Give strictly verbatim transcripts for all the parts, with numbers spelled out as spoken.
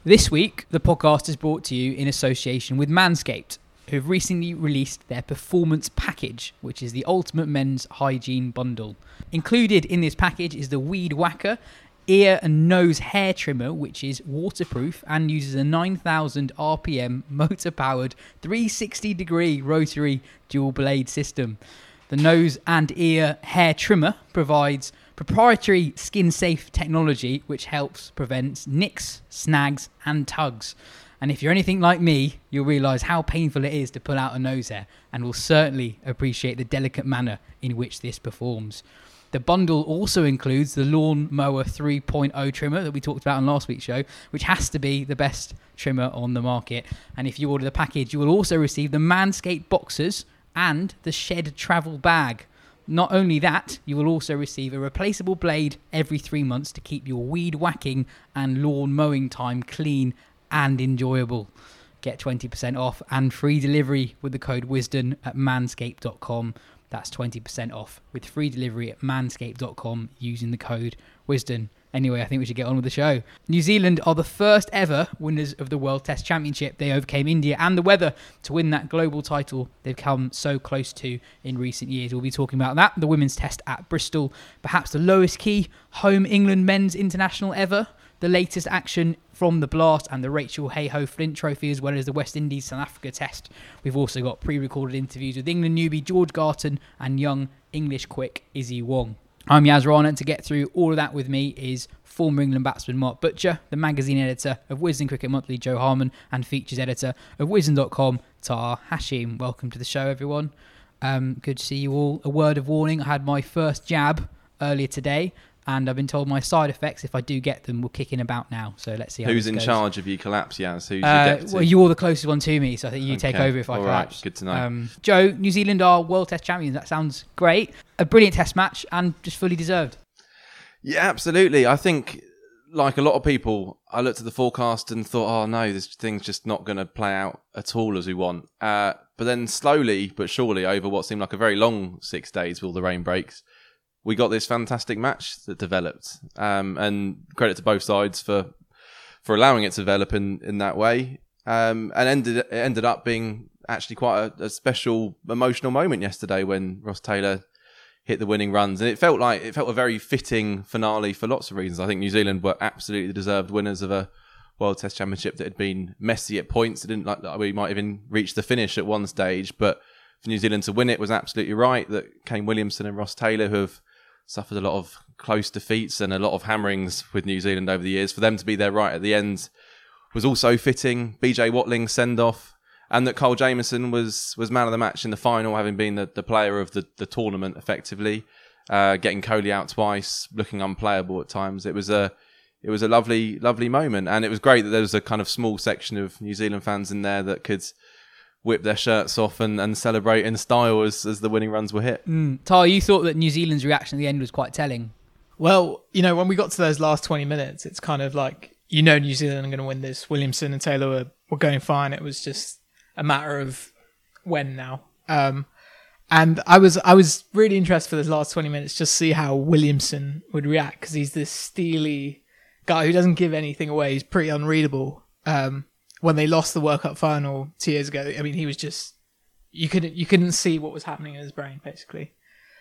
This week, the podcast is brought to you in association with Manscaped, who've recently released their Performance Package, which is the ultimate men's hygiene bundle. Included in this package is the Weed Whacker ear and nose hair trimmer, which is waterproof and uses a nine thousand R P M motor-powered three hundred sixty degree rotary dual blade system. The nose and ear hair trimmer provides proprietary skin-safe technology which helps prevent nicks, snags and tugs. And if you're anything like me, you'll realise how painful it is to pull out a nose hair and will certainly appreciate the delicate manner in which this performs. The bundle also includes the Lawn Mower three point oh trimmer that we talked about on last week's show, which has to be the best trimmer on the market. And if you order the package, you will also receive the Manscaped Boxers and the Shed Travel Bag. Not only that, you will also receive a replaceable blade every three months to keep your weed whacking and lawn mowing time clean and enjoyable. Get twenty percent off and free delivery with the code Wisdom at manscaped dot com. That's twenty percent off with free delivery at manscaped dot com using the code Wisdom. Anyway, I think we should get on with the show. New Zealand are the first ever winners of the World Test Championship. They overcame India and the weather to win that global title they've come so close to in recent years. We'll be talking about that, the women's test at Bristol, perhaps the lowest key home England men's international ever, the latest action from the Blast and the Rachel Hayhoe Flint Trophy, as well as the West Indies South Africa test. We've also got pre-recorded interviews with England newbie George Garton and young English quick Izzy Wong. I'm Yaz Rana, and to get through all of that with me is former England batsman Mark Butcher, the magazine editor of Wisden Cricket Monthly Joe Harman, and features editor of Wisden dot com Tahar Hashim. Welcome to the show, everyone. Um, good to see you all. A word of warning, I had my first jab earlier today, and I've been told my side effects, if I do get them, will kick in about now. So let's see how Who's this in goes. charge of you collapse, Yaz? Who's uh, your deputy? Well, you're the closest one to me, so I think you Okay. take over if I All collapse. right. Good to know. Um, Joe, New Zealand are World Test champions. That sounds great. A brilliant test match and just fully deserved. Yeah, absolutely. I think, like a lot of people, I looked at the forecast and thought, oh no, this thing's just not going to play out at all as we want. Uh, but then slowly but surely, over what seemed like a very long six days with all the rain breaks, we got this fantastic match that developed. Um, and credit to both sides for for allowing it to develop in, in that way. Um, and ended it ended up being actually quite a, a special emotional moment yesterday when Ross Taylor hit the winning runs, and it felt like it felt a very fitting finale for lots of reasons. I think New Zealand were absolutely deserved winners of a World Test Championship that had been messy at points. It didn't like that we might even reach the finish at one stage, but for New Zealand to win it was absolutely right. That Kane Williamson and Ross Taylor, who have suffered a lot of close defeats and a lot of hammerings with New Zealand over the years, for them to be there right at the end was also fitting. B J Watling's send off. And that Cole Jamieson was was man of the match in the final, having been the, the player of the, the tournament effectively, uh, getting Kohli out twice, looking unplayable at times. It was a it was a lovely lovely moment, and it was great that there was a kind of small section of New Zealand fans in there that could whip their shirts off and, and celebrate in style as, as the winning runs were hit. Mm. Tar, you thought that New Zealand's reaction at the end was quite telling. Well, you know, when we got to those last twenty minutes, it's kind of like, you know, New Zealand are going to win this. Williamson and Taylor were, were going fine. It was just a matter of when now. Um, and I was I was really interested for those last twenty minutes just to see how Williamson would react, because he's this steely guy who doesn't give anything away. He's pretty unreadable. Um, when they lost the World Cup final two years ago, I mean, he was just, you couldn't you couldn't see what was happening in his brain, basically.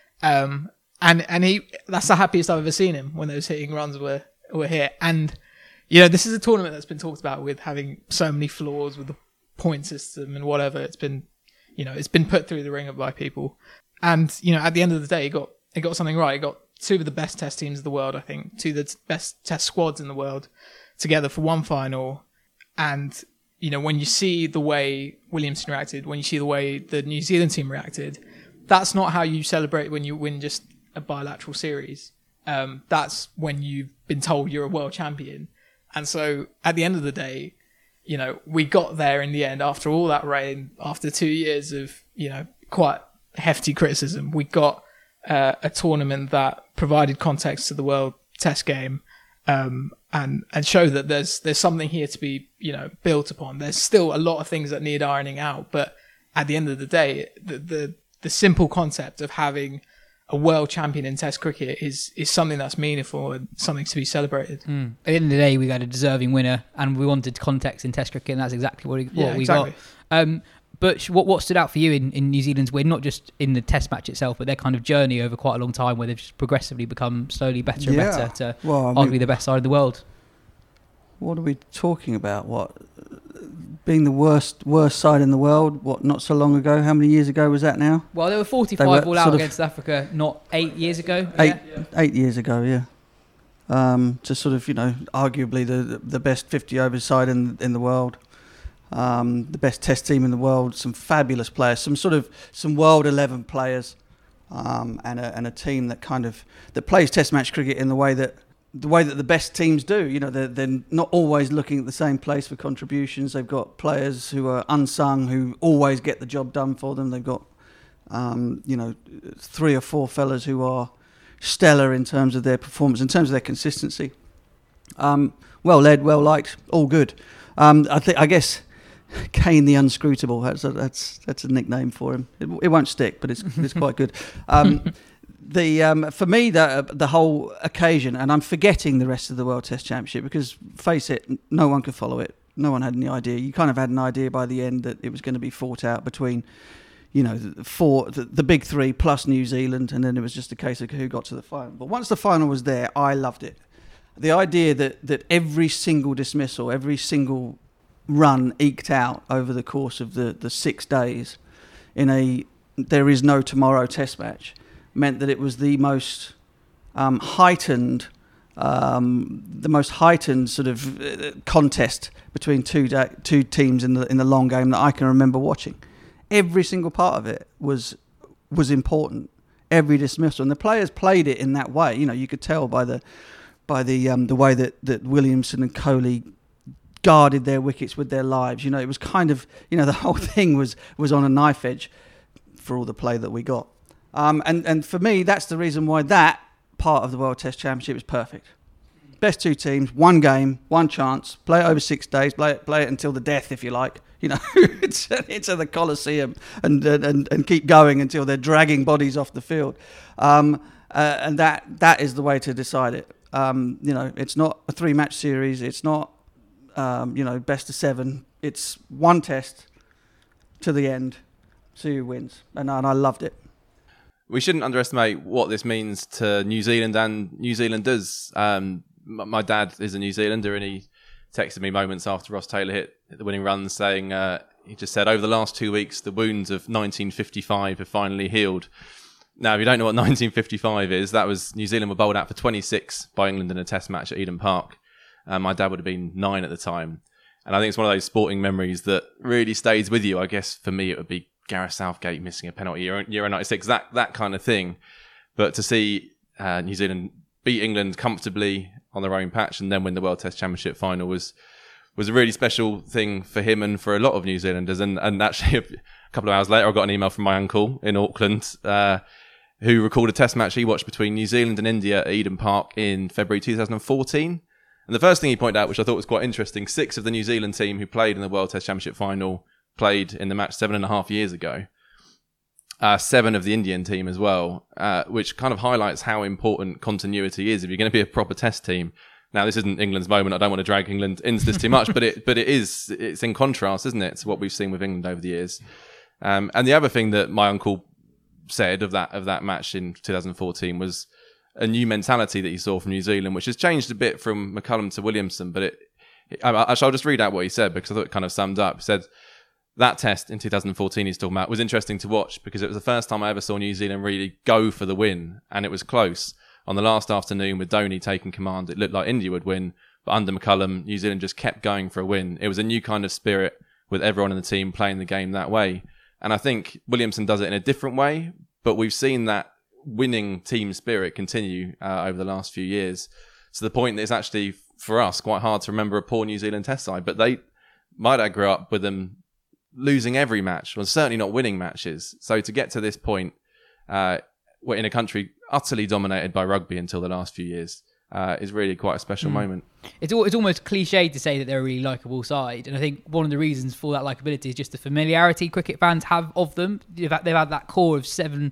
Um, and and he that's the happiest I've ever seen him, when those hitting runs were were hit. And you know, this is a tournament that's been talked about with having so many flaws with the point system and whatever. It's been, you know, it's been put through the ringer by people, and you know, at the end of the day, it got it got something right. It got two of the best test teams of the world, I think, two of the best test squads in the world together for one final. And you know, when you see the way Williamson reacted, when you see the way the New Zealand team reacted, that's not how you celebrate when you win just a bilateral series. Um, that's when you've been told you're a world champion. And so at the end of the day, you know, we got there in the end after all that rain, after two years of, you know, quite hefty criticism. We got uh, a tournament that provided context to the World Test game, um, and and show that there's there's something here to be, you know, built upon. There's still a lot of things that need ironing out, but at the end of the day, the the, the simple concept of having a world champion in Test cricket is is something that's meaningful and something to be celebrated. Mm. At the end of the day, we got a deserving winner, and we wanted context in Test cricket, and that's exactly what, we, what Yeah, we exactly. got. Um, but what what stood out for you in, in New Zealand's win, not just in the Test match itself, but their kind of journey over quite a long time, where they've just progressively become slowly better and Yeah. better to Well, I arguably mean, the best side of the world. what are we talking about? What being the worst worst side in the world? What, not so long ago? How many years ago was that now? Well, they were forty-five They were all out sort of- against South Africa, not eight years ago. Eight Yeah. eight years ago, yeah. Um, just sort of, you know, arguably the the best fifty overs side in in the world. Um, the best Test team in the world, some fabulous players, some sort of some world eleven players, um, and a and a team that kind of that plays Test match cricket in the way that the way that the best teams do. You know, they're they're not always looking at the same place for contributions. They've got players who are unsung who always get the job done for them. They've got um, you know three or four fellas who are stellar in terms of their performance, in terms of their consistency. Um, well led, well liked, all good. Um, I think I guess. Kane the Unscrutable. That's a, that's that's a nickname for him. It, it won't stick, but it's it's quite good. Um, the um, for me the the whole occasion, and I'm forgetting the rest of the World Test Championship because, face it, no one could follow it. No one had any idea. You kind of had an idea by the end that it was going to be fought out between, you know, the four, the, the big three plus New Zealand, and then it was just a case of who got to the final. But once the final was there, I loved it. The idea that that every single dismissal, every single run eked out over the course of the, the six days in a there is no tomorrow Test match meant that it was the most um, heightened um, the most heightened sort of uh, contest between two da- two teams in the in the long game that I can remember watching. Every single part of it was was important. Every dismissal, and the players played it in that way. You know, you could tell by the by the um, the way that, that Williamson and Kohli guarded their wickets with their lives. You know, it was kind of, you know, the whole thing was was on a knife edge for all the play that we got. Um, and, and for me, that's the reason why that part of the World Test Championship is perfect. Best two teams, one game, one chance, play it over six days, play it, play it until the death, if you like. You know, it's into the Colosseum and, and and keep going until they're dragging bodies off the field. Um, uh, and that that is the way to decide it. Um, you know, it's not a three-match series. It's not Um, you know, best of seven. It's one test to the end, see who wins, and, and I loved it. We shouldn't underestimate what this means to New Zealand and New Zealanders. Um, m- my dad is a New Zealander, and he texted me moments after Ross Taylor hit the winning run, saying uh, he just said, "Over the last two weeks, the wounds of nineteen fifty-five have finally healed." Now, if you don't know what nineteen fifty-five is, that was New Zealand were bowled out for twenty-six by England in a Test match at Eden Park. Uh, my dad would have been nine at the time. And I think it's one of those sporting memories that really stays with you. I guess for me, it would be Gareth Southgate missing a penalty, Euro, Euro ninety-six, that that kind of thing. But to see uh, New Zealand beat England comfortably on their own patch and then win the World Test Championship final was was a really special thing for him and for a lot of New Zealanders. And, and actually, a couple of hours later, I got an email from my uncle in Auckland uh, who recalled a Test match he watched between New Zealand and India at Eden Park in February two thousand fourteen. And the first thing he pointed out, which I thought was quite interesting, six of the New Zealand team who played in the World Test Championship final played in the match seven and a half years ago. Uh, seven of the Indian team as well, uh, which kind of highlights how important continuity is if you're going to be a proper Test team. Now, this isn't England's moment. I don't want to drag England into this too much, but it but it is. It's in contrast, isn't it, to what we've seen with England over the years. Um, and the other thing that my uncle said of that of that match in two thousand fourteen was a new mentality that he saw from New Zealand, which has changed a bit from McCullum to Williamson. But it, it I, I shall just read out what he said because I thought it kind of summed up. He said, that test in two thousand fourteen he's talking about was interesting to watch because it was the first time I ever saw New Zealand really go for the win, and it was close. On the last afternoon with Dhoni taking command, it looked like India would win, but under McCullum, New Zealand just kept going for a win. It was a new kind of spirit with everyone in the team playing the game that way. And I think Williamson does it in a different way, but we've seen that winning team spirit continue uh, over the last few years to the point that it's actually, for us, quite hard to remember a poor New Zealand Test side. But they, my dad grew up with them losing every match, or certainly not winning matches. So to get to this point, uh, we're in a country utterly dominated by rugby until the last few years, uh, is really quite a special mm. moment. It's all, it's almost cliched to say that they're a really likeable side, and I think one of the reasons for that likeability is just the familiarity cricket fans have of them. They've had, they've had that core of seven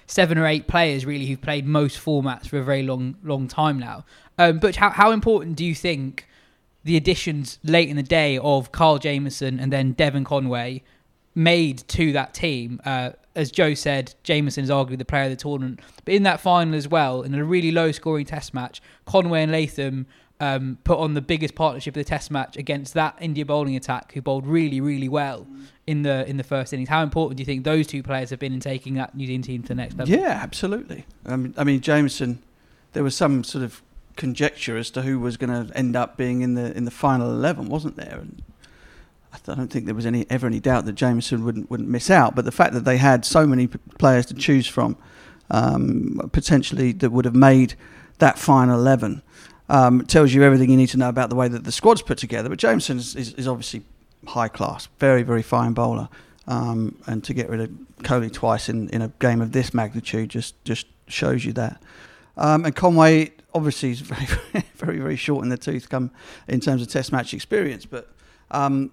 seven or eight players really who've played most formats for a very long, long time now. Um, but how, how important do you think the additions late in the day of Carl Jameson and then Devon Conway made to that team? Uh, as Joe said, Jameson is arguably the player of the tournament. But in that final as well, in a really low-scoring test match, Conway and Latham um, put on the biggest partnership of the test match against that India bowling attack, who bowled really, really well in the in the first innings. How important do you think those two players have been in taking that New Zealand team to the next level? Yeah, absolutely. Um, I mean, Jameson, there was some sort of conjecture as to who was going to end up being in the in the final eleven, wasn't there? And I don't think there was any ever any doubt that Jameson wouldn't wouldn't miss out. But the fact that they had so many p- players to choose from, um, potentially that would have made that final eleven, um, tells you everything you need to know about the way that the squad's put together. But Jameson is, is, is obviously high class, very very fine bowler, um, and to get rid of Kohli twice in, in a game of this magnitude just just shows you that. Um, and Conway obviously is very, very, very short in the tooth come in terms of Test match experience, but um,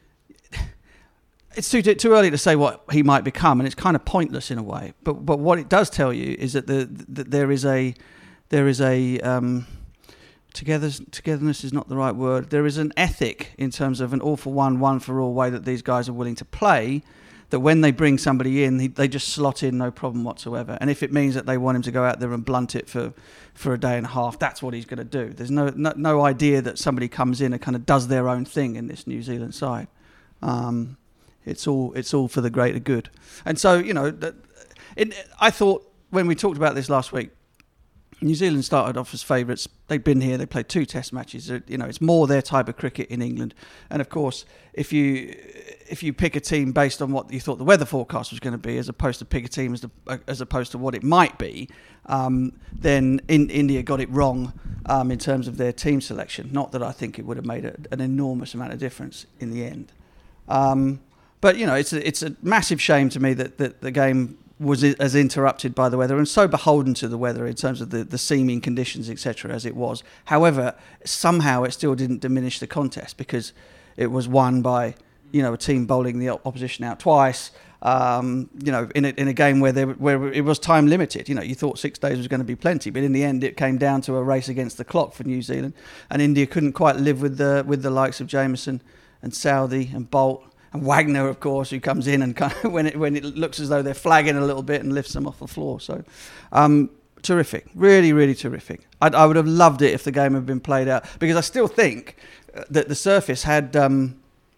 it's too too early to say what he might become, and it's kind of pointless in a way. But but what it does tell you is that the that there is a there is a um, together togetherness is not the right word. There is an ethic in terms of an all for one, one for all way that these guys are willing to play. That when they bring somebody in, he, they just slot in, no problem whatsoever. And if it means that they want him to go out there and blunt it for, for a day and a half, that's what he's going to do. There's no, no no idea that somebody comes in and kind of does their own thing in this New Zealand side. Um, it's all it's all for the greater good. And so, you know, that, it, I thought when we talked about this last week, New Zealand started off as favourites. They've been here. They played two Test matches. You know, it's more their type of cricket in England. And of course, if you if you pick a team based on what you thought the weather forecast was going to be, as opposed to pick a team as the, as opposed to what it might be, um, then in, India got it wrong um, in terms of their team selection. Not that I think it would have made a, an enormous amount of difference in the end. Um, but you know, it's a, it's a massive shame to me that, that the game was as interrupted by the weather and so beholden to the weather in terms of the, the seeming conditions, et cetera, as it was. However, somehow it still didn't diminish the contest because it was won by, you know, a team bowling the opposition out twice, um, you know, in a, in a game where there, where it was time limited. You know, you thought six days was going to be plenty, but in the end it came down to a race against the clock for New Zealand, and India couldn't quite live with the with the likes of Jameson and Southey and Bolt. And Wagner, of course, who comes in and kind of when it when it looks as though they're flagging a little bit and lifts them off the floor. So, um, terrific, really, really terrific. I'd, I would have loved it if the game had been played out, because I still think that the surface had um,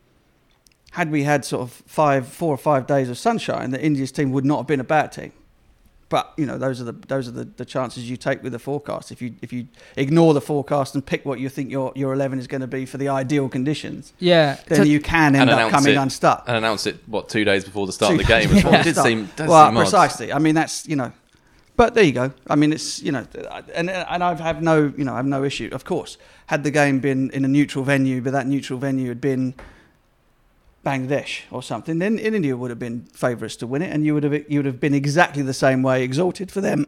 had we had sort of five, four or five days of sunshine, that India's team would not have been a bad team. But you know, those are the those are the, the chances you take with the forecast. If you if you ignore the forecast and pick what you think your, your eleven is going to be for the ideal conditions, yeah, then so, you can end up coming it, unstuck. And announce it what two days before the start two of the game days as well. yeah. It did seem does well seem precisely. I mean, that's you know, but there you go. I mean, it's you know, and and I've have no you know I have no issue. Of course, had the game been in a neutral venue, but that neutral venue had been Bangladesh or something, then India would have been favourites to win it, and you would have you would have been exactly the same way exalted for them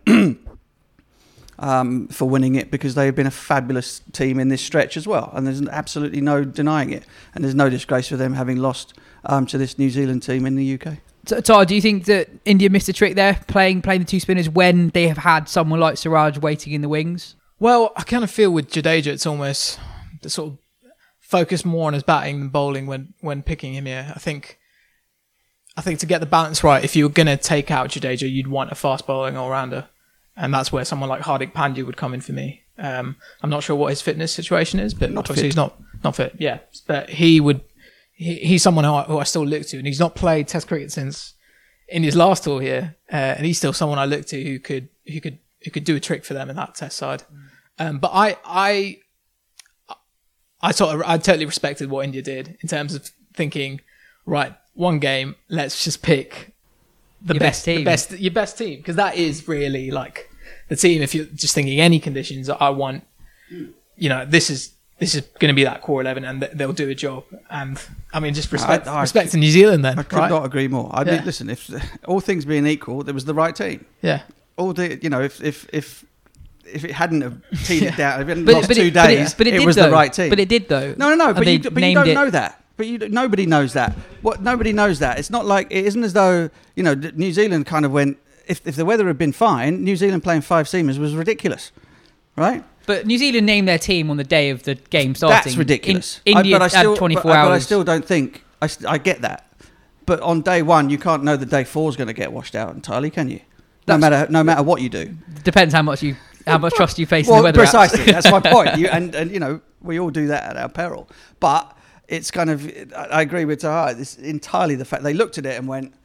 um, for winning it, because they have been a fabulous team in this stretch as well, and there's absolutely no denying it, and there's no disgrace for them having lost um, to this New Zealand team in the U K. So, Todd, do you think that India missed a trick there, playing playing the two spinners when they have had someone like Siraj waiting in the wings? Well, I kind of feel with Jadeja, it's almost the sort of focus more on his batting than bowling when, when picking him here. I think I think to get the balance right, if you were going to take out Jadeja, you'd want a fast bowling all-rounder. And that's where someone like Hardik Pandya would come in for me. Um, I'm not sure what his fitness situation is, but not obviously fit. he's not, not fit. Yeah, but he would. He, he's someone who I, who I still look to, and he's not played Test cricket since India's last tour here, uh, and he's still someone I look to who could who could who could do a trick for them in that Test side. Um, but I I. I sort of, I totally respected what India did in terms of thinking, right, one game, let's just pick the your best, best team, the best, your best team, because that is really like the team. If you're just thinking any conditions, I want, you know, this is this is going to be that core eleven, and they'll do a job. And I mean, just respect, I- I- respect to New Zealand then, I could right? not agree more. I Yeah. mean, listen, if all things being equal, there was the right team. Yeah, All the you know, if if if if it hadn't have teed it down, if it hadn't But, lost but, two it, but, days, it, but it, it did was though. the right team. But it did though. No, no, no. And But they you, but you named don't it- know that. But you, nobody knows that. What nobody knows that. It's not like it isn't as though you know New Zealand kind of went. if, if the weather had been fine, New Zealand playing five seamers was ridiculous, right? But New Zealand named their team on the day of the game starting. That's ridiculous. In, India I, but I still, had twenty-four but, hours. But I still don't think, I, st- I get that. But on day one, you can't know that day four is going to get washed out entirely, can you? No That's, matter no matter what you do. Depends how much you how much trust you face well, in the weather. Precisely, that's my point. You, and, and, you know, we all do that at our peril. But it's kind of, I agree with Taha, it's entirely the fact they looked at it and went,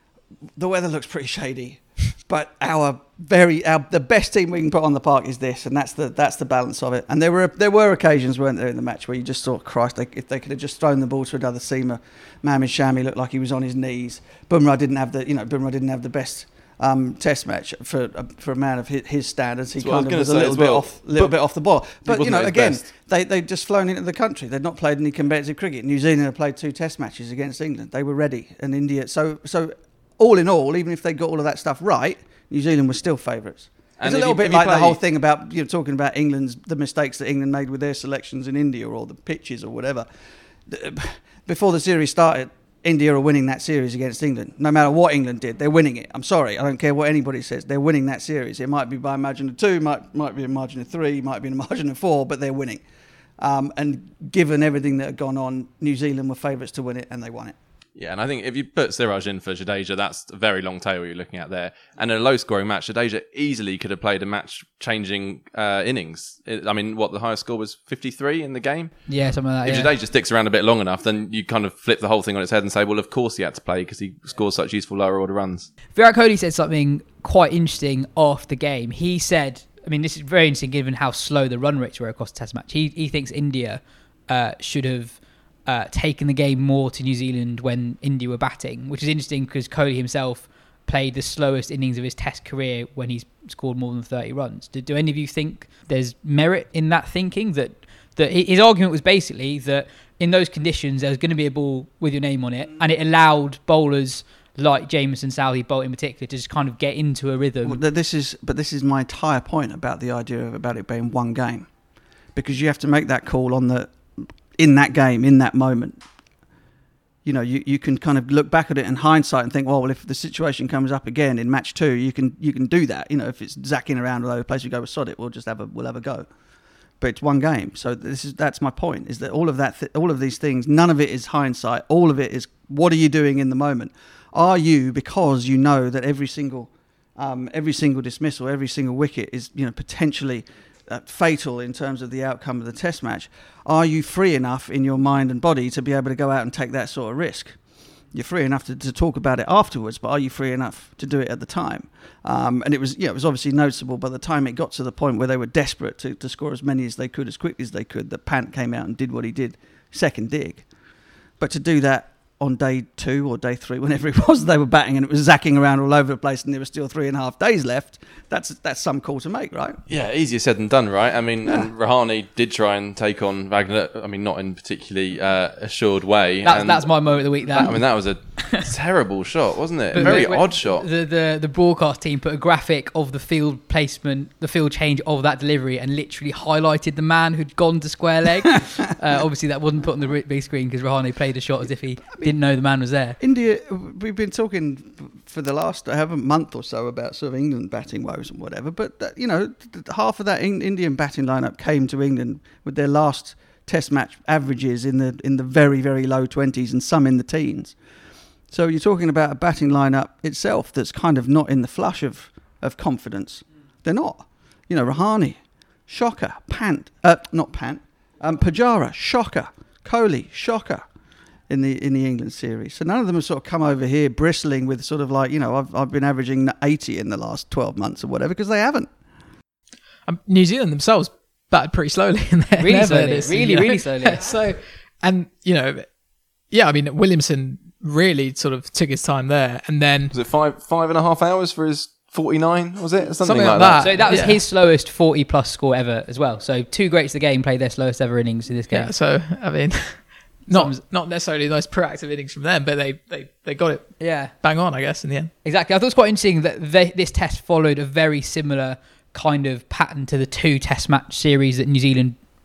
the weather looks pretty shady, but our very our the best team we can put on the park is this, and that's the that's the balance of it. And there were there were occasions, weren't there, in the match where you just thought, Christ, they, if they could have just thrown the ball to another seamer, Mohamed Shami looked like he was on his knees. Bumrah didn't have the you know Bumrah didn't have the best um, Test match for uh, for a man of his, his standards. He That's what kind I of was was a gonna little say bit as well. off little But bit off the ball. But you wasn't know, at his again, best. they they'd just flown into the country. They'd not played any competitive cricket. New Zealand had played two Test matches against England. They were ready, and India. So so. All in all, even if they got all of that stuff right, New Zealand was still favourites. And It's a if little you- bit if you like the play- whole thing about you know talking about England's the mistakes that England made with their selections in India or the pitches or whatever. The- Before the series started, India are winning that series against England. No matter what England did, they're winning it. I'm sorry, I don't care what anybody says. They're winning that series. It might be by a margin of two, might might be a margin of three, might be a margin of four, but they're winning. Um, and given everything that had gone on, New Zealand were favourites to win it, and they won it. Yeah, and I think if you put Siraj in for Jadeja, that's a very long tail you're looking at there. And in a low-scoring match, Jadeja easily could have played a match-changing uh, innings. It, I mean, what, the highest score was fifty-three in the game? Yeah, something like that. If Yeah. Jadeja sticks around a bit long enough, then you kind of flip the whole thing on its head and say, well, of course he had to play because he scores such useful lower-order runs. Virat Kohli said something quite interesting after the game. He said, I mean, this is very interesting given how slow the run rates were across the Test match. He he thinks India uh, should have uh, taken the game more to New Zealand when India were batting, which is interesting because Kohli himself played the slowest innings of his Test career when he's scored more than thirty runs. Do, do any of you think there's merit in that thinking? That that his argument was basically that in those conditions there was going to be a ball with your name on it, and it allowed bowlers like Jameson, Southey, Bolt in particular to just kind of get into a rhythm. Well, th- this is, but this is my entire point about the idea of about it being one game, because you have to make that call on the in that game, in that moment. You know, you, you can kind of look back at it in hindsight and think, well, well, if the situation comes up again in match two, you can you can do that. You know, if it's zacking around all over the place, you go, well, sod it, we'll just have a we'll have a go. But it's one game, so this is that's my point. Is that all of that, th- all of these things, none of it is hindsight. All of it is what are you doing in the moment? Are you, because you know that every single, um, every single dismissal, every single wicket is, you know, potentially uh, fatal in terms of the outcome of the Test match? Are you free enough in your mind and body to be able to go out and take that sort of risk? You're free enough to, to talk about it afterwards, but are you free enough to do it at the time? Um, and it was, yeah, it was obviously noticeable by the time it got to the point where they were desperate to, to score as many as they could, as quickly as they could, that Pant came out and did what he did, second dig. But to do that on day two or day three, whenever it was, they were batting and it was zacking around all over the place and there were still three and a half days left, that's that's some call to make, right? Yeah, easier said than done, right? I mean, and Rahane did try and take on Wagner, I mean, not in particularly uh, assured way. That's and that's my moment of the week. That that- I mean, that was a terrible shot, wasn't it? A But very the- odd shot. The, the the broadcast team put a graphic of the field placement, the field change of that delivery, and literally highlighted the man who'd gone to square leg. uh, obviously, that wasn't put on the ri- big screen because Rahane played a shot as if he didn't know the man was there. India, we've been talking for the last I have a month or so about sort of England batting woes and whatever, but that, you know, th- half of that in- Indian batting lineup came to England with their last Test match averages in the in the very very low twenties and some in the teens. So you're talking about a batting lineup itself that's kind of not in the flush of, of confidence. They're not. You know, Rahane, shocker. Pant, uh, not Pant, um, Pujara, shocker. Kohli, shocker. In the in the England series, so none of them have sort of come over here bristling with sort of like, you know, I've I've been averaging eighty in the last twelve months or whatever, because they haven't. Um, New Zealand themselves batted pretty slowly in their Really in their slowly, this, really, you know. really slowly. So, and you know, yeah, I mean, Williamson really sort of took his time there, and then Was it five five and a half hours for his forty-nine, was it? Something, Something like like that. that. So that was Yeah. his slowest forty plus score ever as well. So two greats of the game played their slowest ever innings in this game. yeah. So I mean, not not necessarily nice proactive innings from them, but they they they got it Yeah. bang on, I guess, in the end. Exactly. I thought it was quite interesting that they, this test followed a very similar kind of pattern to the two test match series that New Zealand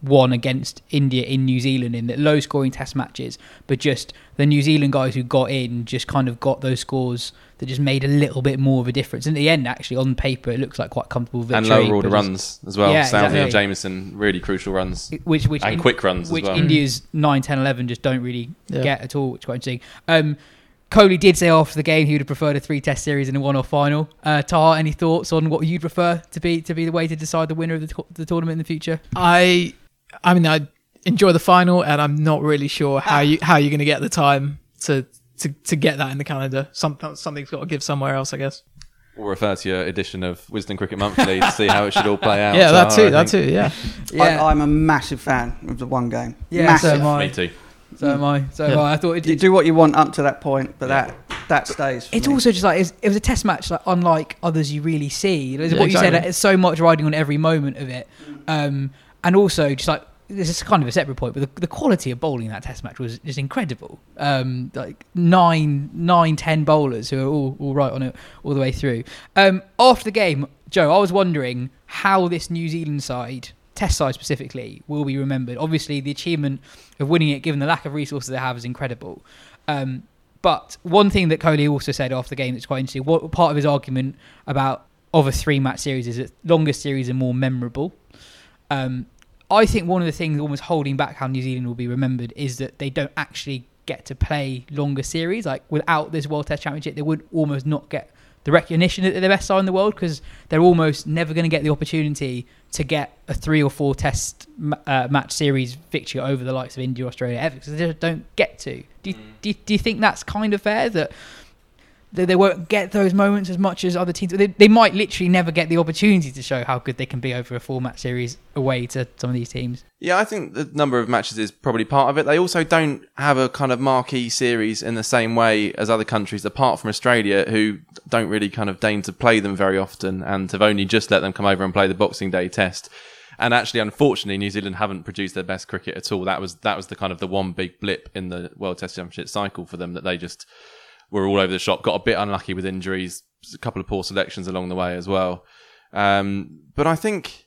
won against India in New Zealand in that low scoring test matches, but just the New Zealand guys who got in just kind of got those scores that just made a little bit more of a difference. In the end, actually, on paper, it looks like quite a comfortable victory. And lower order runs as well. Yeah, Southey exactly. and Jameson, really crucial runs. Which, which and in, quick runs which as well. India's nine, ten, eleven just don't really Yeah. get at all, which is quite interesting. Um, Kohli did say after the game he would have preferred a three-test series and a one-off final. Uh, Taha, any thoughts on what you'd prefer to be to be the way to decide the winner of the, to- the tournament in the future? I, I mean, I enjoy the final, and I'm not really sure how you how you're going to get the time to, to to get that in the calendar. Some, something's got to give somewhere else, I guess. We'll refer to your edition of Wisden Cricket Monthly to see how it should all play out. Yeah, that Taha, too. I That think. too. Yeah. Yeah, I, I'm a massive fan of the one game. yeah, massive. so am I. Me too. So am I. So am Yeah. I. I thought it You did. do what you want up to that point, but that that stays. For It's me. also just like it was, it was a test match, like unlike others you really see. You know, Yeah, what you said, exactly. it's so much riding on every moment of it, um, and also just like this is kind of a separate point, but the, the quality of bowling in that test match was just incredible. Um, like nine, nine, ten bowlers who are all, all right on it all the way through. Um, after the game, Joe, I was wondering how this New Zealand side, test side specifically, will be remembered. Obviously, the achievement of winning it, given the lack of resources they have, is incredible. Um, But one thing that Kohli also said after the game that's quite interesting, what part of his argument about of a three-match series is that longer series are more memorable. Um, I think one of the things almost holding back how New Zealand will be remembered is that they don't actually get to play longer series. Like without this World Test Championship, they would almost not get the recognition that they're the best side in the world because they're almost never going to get the opportunity to get a three or four test uh, match series victory over the likes of India, Australia, ever because they just don't get to. Do you, do, you, do you think that's kind of fair that they, they won't get those moments as much as other teams? They, they might literally never get the opportunity to show how good they can be over a four match series away to some of these teams. Yeah, I think the number of matches is probably part of it. They also don't have a kind of marquee series in the same way as other countries, apart from Australia, who don't really kind of deign to play them very often and have only just let them come over and play the Boxing Day Test. And actually, unfortunately, New Zealand haven't produced their best cricket at all. That was that was the kind of the one big blip in the World Test Championship cycle for them, that they just were all over the shop, got a bit unlucky with injuries, a couple of poor selections along the way as well. Um, but I think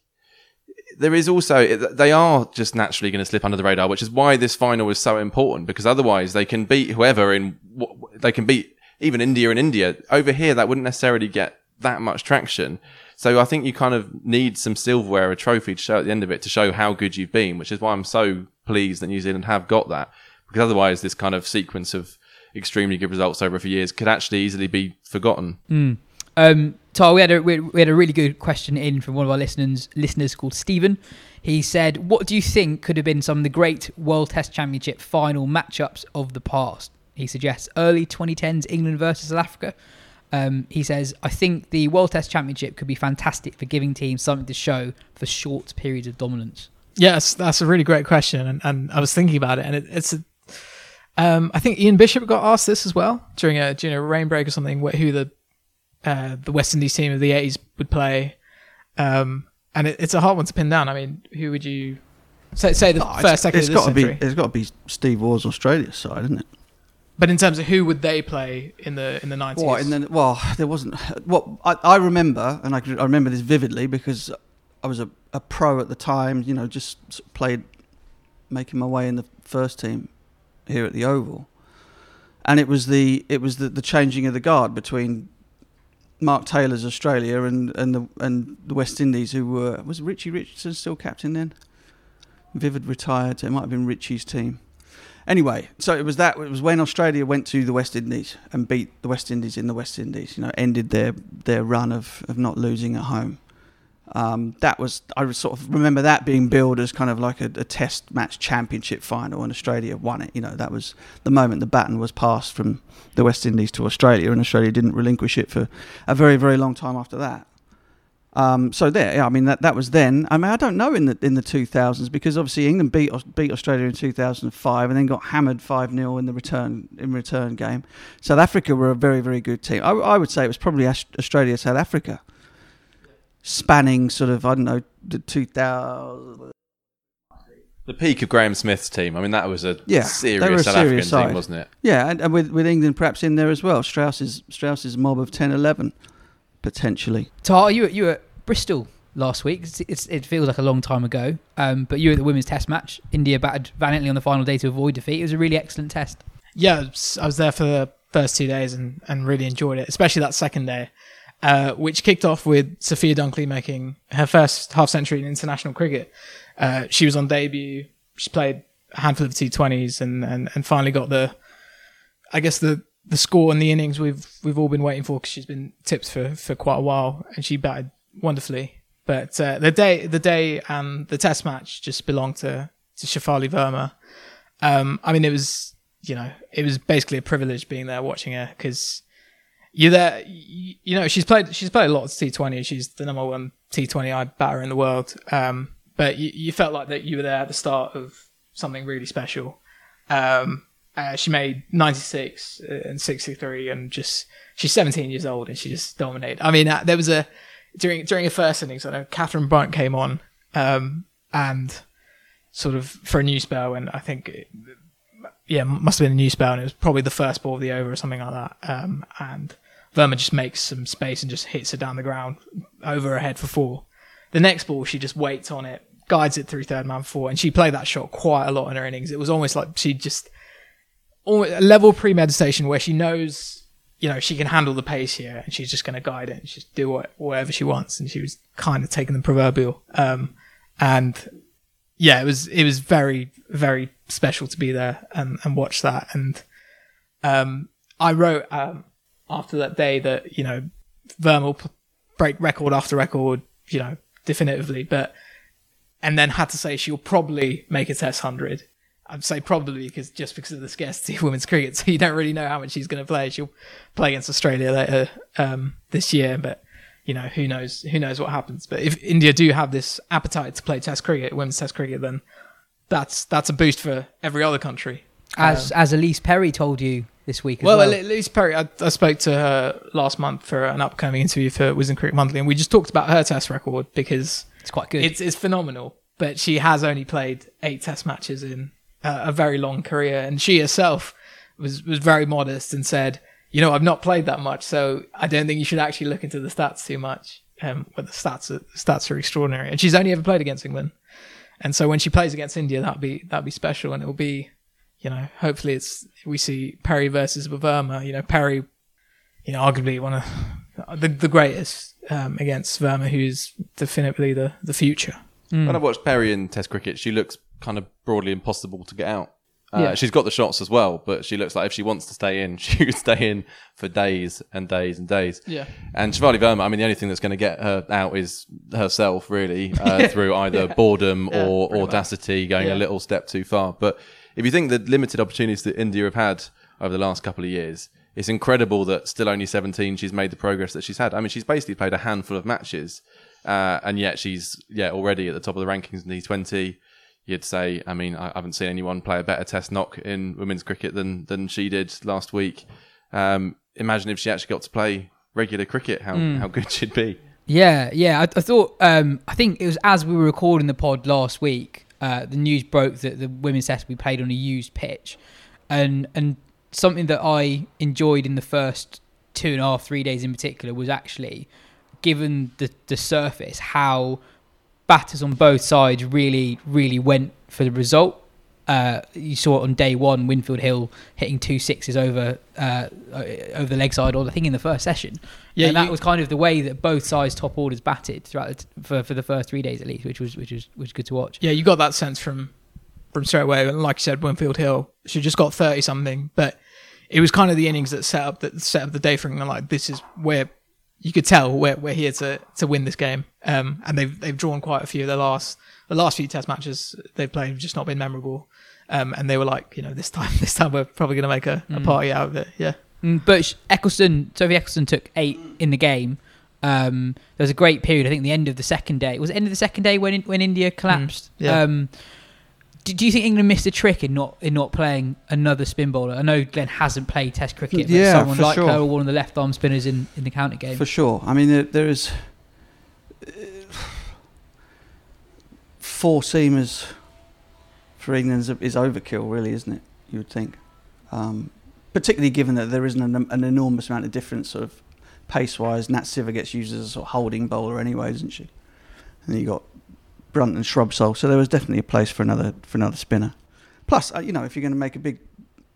there is also, they are just naturally going to slip under the radar, which is why this final is so important, because otherwise they can beat whoever in, they can beat even India and India. Over here, that wouldn't necessarily get that much traction. So I think you kind of need some silverware, a trophy to show at the end of it to show how good you've been, which is why I'm so pleased that New Zealand have got that, because otherwise this kind of sequence of extremely good results over a few years could actually easily be forgotten. Mm. Um, Tar, we had a we had a really good question in from one of our listeners listeners called Stephen. He said, "What do you think could have been some of the great World Test Championship final matchups of the past?" He suggests early twenty tens England versus South Africa. Um, he says, "I think the World Test Championship could be fantastic for giving teams something to show for short periods of dominance." Yes, that's a really great question, and, and I was thinking about it, and it, it's a, um, I think Ian Bishop got asked this as well during a during a rain break or something, wh- who the uh, the West Indies team of the eighties would play, um, and it, it's a hard one to pin down. I mean, who would you say, say the Oh, it's- first, second it's of this got to be century? it's got to be Steve Waugh's Australia side, isn't it? But in terms of who would they play in the in the nineties? What, and then, well, there wasn't. What I, I remember, and I, can, I remember this vividly because I was a, a pro at the time. You know, just sort of played, making my way in the first team here at the Oval, and it was the it was the, the changing of the guard between Mark Taylor's Australia and and the and the West Indies, who were was Richie Richardson still captain then? Vivid retired. So it might have been Richie's team. Anyway, so it was that. It was when Australia went to the West Indies and beat the West Indies in the West Indies. You know, ended their their run of, of not losing at home. Um, that was I sort of remember that being billed as kind of like a, a Test match championship final, and Australia won it. You know, that was the moment the baton was passed from the West Indies to Australia, and Australia didn't relinquish it for a very very long time after that. Um, so there, yeah, I mean that, that was then. I mean I don't know in the in the two thousands, because obviously England beat beat Australia in two thousand five and then got hammered five nil in the return in return game. South Africa were a very very good team. I, I would say it was probably Australia South Africa, spanning sort of I don't know the two thousand. The peak of Graham Smith's team. I mean, that was a Yeah, serious they were a South serious African side. team, wasn't it? Yeah, and, and with with England perhaps in there as well. Strauss's Strauss's mob of ten eleven potentially. Tar, you were, you were at Bristol last week. It's, it's, it feels like a long time ago. Um, but you were at the women's test match. India battered valiantly on the final day to avoid defeat. It was a really excellent test. Yeah, I was, I was there for the first two days and, and really enjoyed it, especially that second day, uh, which kicked off with Sophia Dunkley making her first half century in international cricket. Uh, she was on debut. She played a handful of T twenties and, and, and finally got the, I guess the, the score and the innings we've we've all been waiting for because she's been tipped for, for quite a while and she batted wonderfully. But uh, the day the day and the test match just belonged to, to Shafali Verma. Um, I mean, it was you know it was basically a privilege being there watching her because you're there. You, you know she's played she's played a lot of T twenty. She's the number one T twenty I batter in the world. Um, but you, you felt like that you were there at the start of something really special. Um, Uh, she made ninety-six and sixty-three, and just she's seventeen years old, and she just dominated. I mean, uh, there was a during during her first innings, I know Catherine Brunt came on, um, and sort of for a new spell, and I think, it, yeah, must have been a new spell, and it was probably the first ball of the over or something like that. Um, and Verma just makes some space and just hits her down the ground over her head for four. The next ball, she just waits on it, guides it through third man four, and she played that shot quite a lot in her innings. It was almost like she just. A level of premeditation where she knows, you know, she can handle the pace here and she's just going to guide it and just do what, whatever she wants. And she was kind of taking the proverbial. Um, and yeah, it was, it was very, very special to be there and, and watch that. And, um, I wrote, um, after that day that, you know, Verma will break record after record, you know, definitively, but, and then had to say she'll probably make a test hundred. I'd say probably because just because of the scarcity of women's cricket, so you don't really know how much she's going to play. She'll play against Australia later um, this year, but you know who knows who knows what happens. But if India do have this appetite to play Test cricket, women's Test cricket, then that's that's a boost for every other country. As um, as Elise Perry told you this week as well. well. Well, Elise Perry, I, I spoke to her last month for an upcoming interview for Wisden Cricket Monthly, and we just talked about her Test record because it's quite good. It's, it's phenomenal, but she has only played eight Test matches in Uh, a very long career, and she herself was was very modest and said, you know, I've not played that much, so I don't think you should actually look into the stats too much. Um, but the stats are, stats are extraordinary, and she's only ever played against England, and so when she plays against India, that'll be that'll be special, and it'll be, you know, hopefully it's we see Perry versus Verma. You know, Perry, you know, arguably one of the the greatest um, against Verma, who's definitively the the future. Mm. When I've watched Perry in Test cricket, she looks kind of broadly impossible to get out. Uh, Yeah. She's got the shots as well, but she looks like if she wants to stay in, she could stay in for days and days and days. Yeah. And Shafali Verma, I mean, the only thing that's going to get her out is herself, really, uh, through either Yeah. boredom Yeah, or pretty much. audacity, going Yeah. a little step too far. But if you think the limited opportunities that India have had over the last couple of years, it's incredible that still only seventeen, she's made the progress that she's had. I mean, she's basically played a handful of matches, uh, and yet she's yeah already at the top of the rankings in T twenty. You'd say, I mean, I haven't seen anyone play a better test knock in women's cricket than than she did last week. Um, imagine if she actually got to play regular cricket, how Mm. how good she'd be. Yeah, yeah. I, I thought, um, I think it was as we were recording the pod last week, uh, the news broke that the women's test we played on a used pitch, and and something that I enjoyed in the first two and a half, three days in particular was actually, given the the surface, how batters on both sides really, really went for the result. Uh, you saw it on day one, Winfield Hill hitting two sixes over uh, over the leg side, or I think in the first session. Yeah, and that you- was kind of the way that both sides top orders batted throughout the t- for for the first three days at least, which was which was which was good to watch. Yeah, you got that sense from from straight away. And like you said, Winfield Hill, she just got thirty something, but it was kind of the innings that set up that set up the day for England. Like, this is where you could tell we're we're here to to win this game. Um, and they've they've drawn quite a few of their last the last few Test matches they've played have just not been memorable. Um, and they were like, you know, this time this time we're probably going to make a, a Mm. party out of it. Yeah. Mm, but sh- Eccleston, Sophie Eccleston took eight in the game. Um, there was a great period. I think the end of the second day was it end of the second day when when India collapsed. yeah. Um, do, do you think England missed a trick in not in not playing another spin bowler? I know Glenn hasn't played Test cricket, but Yeah, someone for like sure. her, or one of the left arm spinners in, in the counter game. For sure. I mean, there, there is uh, four seamers for England is, is overkill, really, isn't it? You would think, um, particularly given that there isn't an, an enormous amount of difference, sort of pace-wise. Nat Siver gets used as a sort of holding bowler anyway, doesn't she? and you got Brunt and Shrubsole. So there was definitely a place for another for another spinner. Plus, uh, you know, if you're going to make a big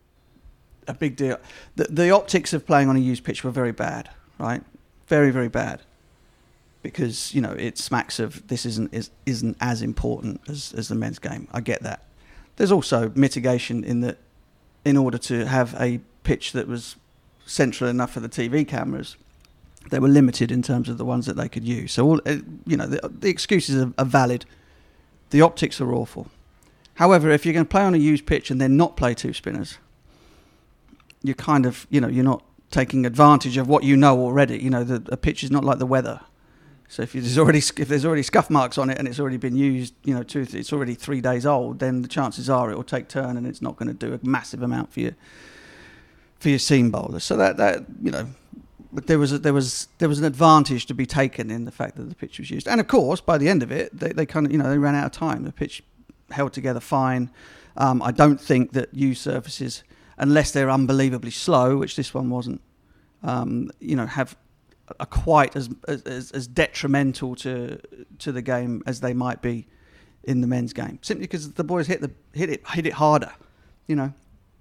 a big deal, the the optics of playing on a used pitch were very bad, right? Very very bad, because you know it smacks of this isn't is, isn't as important as as the men's game. I get that. There's also mitigation in that, in order to have a pitch that was central enough for the T V cameras, they were limited in terms of the ones that they could use. So all you know, the, the excuses are, are valid. The optics are awful. However, if you're going to play on a used pitch and then not play two spinners, you're kind of, you know, you're not taking advantage of what you know already. You know, the a pitch is not like the weather. So if there's already if there's already scuff marks on it and it's already been used, you know, two, it's already three days old, then the chances are it will take turn and it's not going to do a massive amount for you for your seam bowlers. So that that you know, but there was a, there was there was an advantage to be taken in the fact that the pitch was used. And of course, by the end of it, they they kind of you know they ran out of time. The pitch held together fine. Um, I don't think that used surfaces, unless they're unbelievably slow, which this one wasn't, um, you know, have are quite as, as as detrimental to to the game as they might be in the men's game. Simply because the boys hit the hit it hit it harder, you know.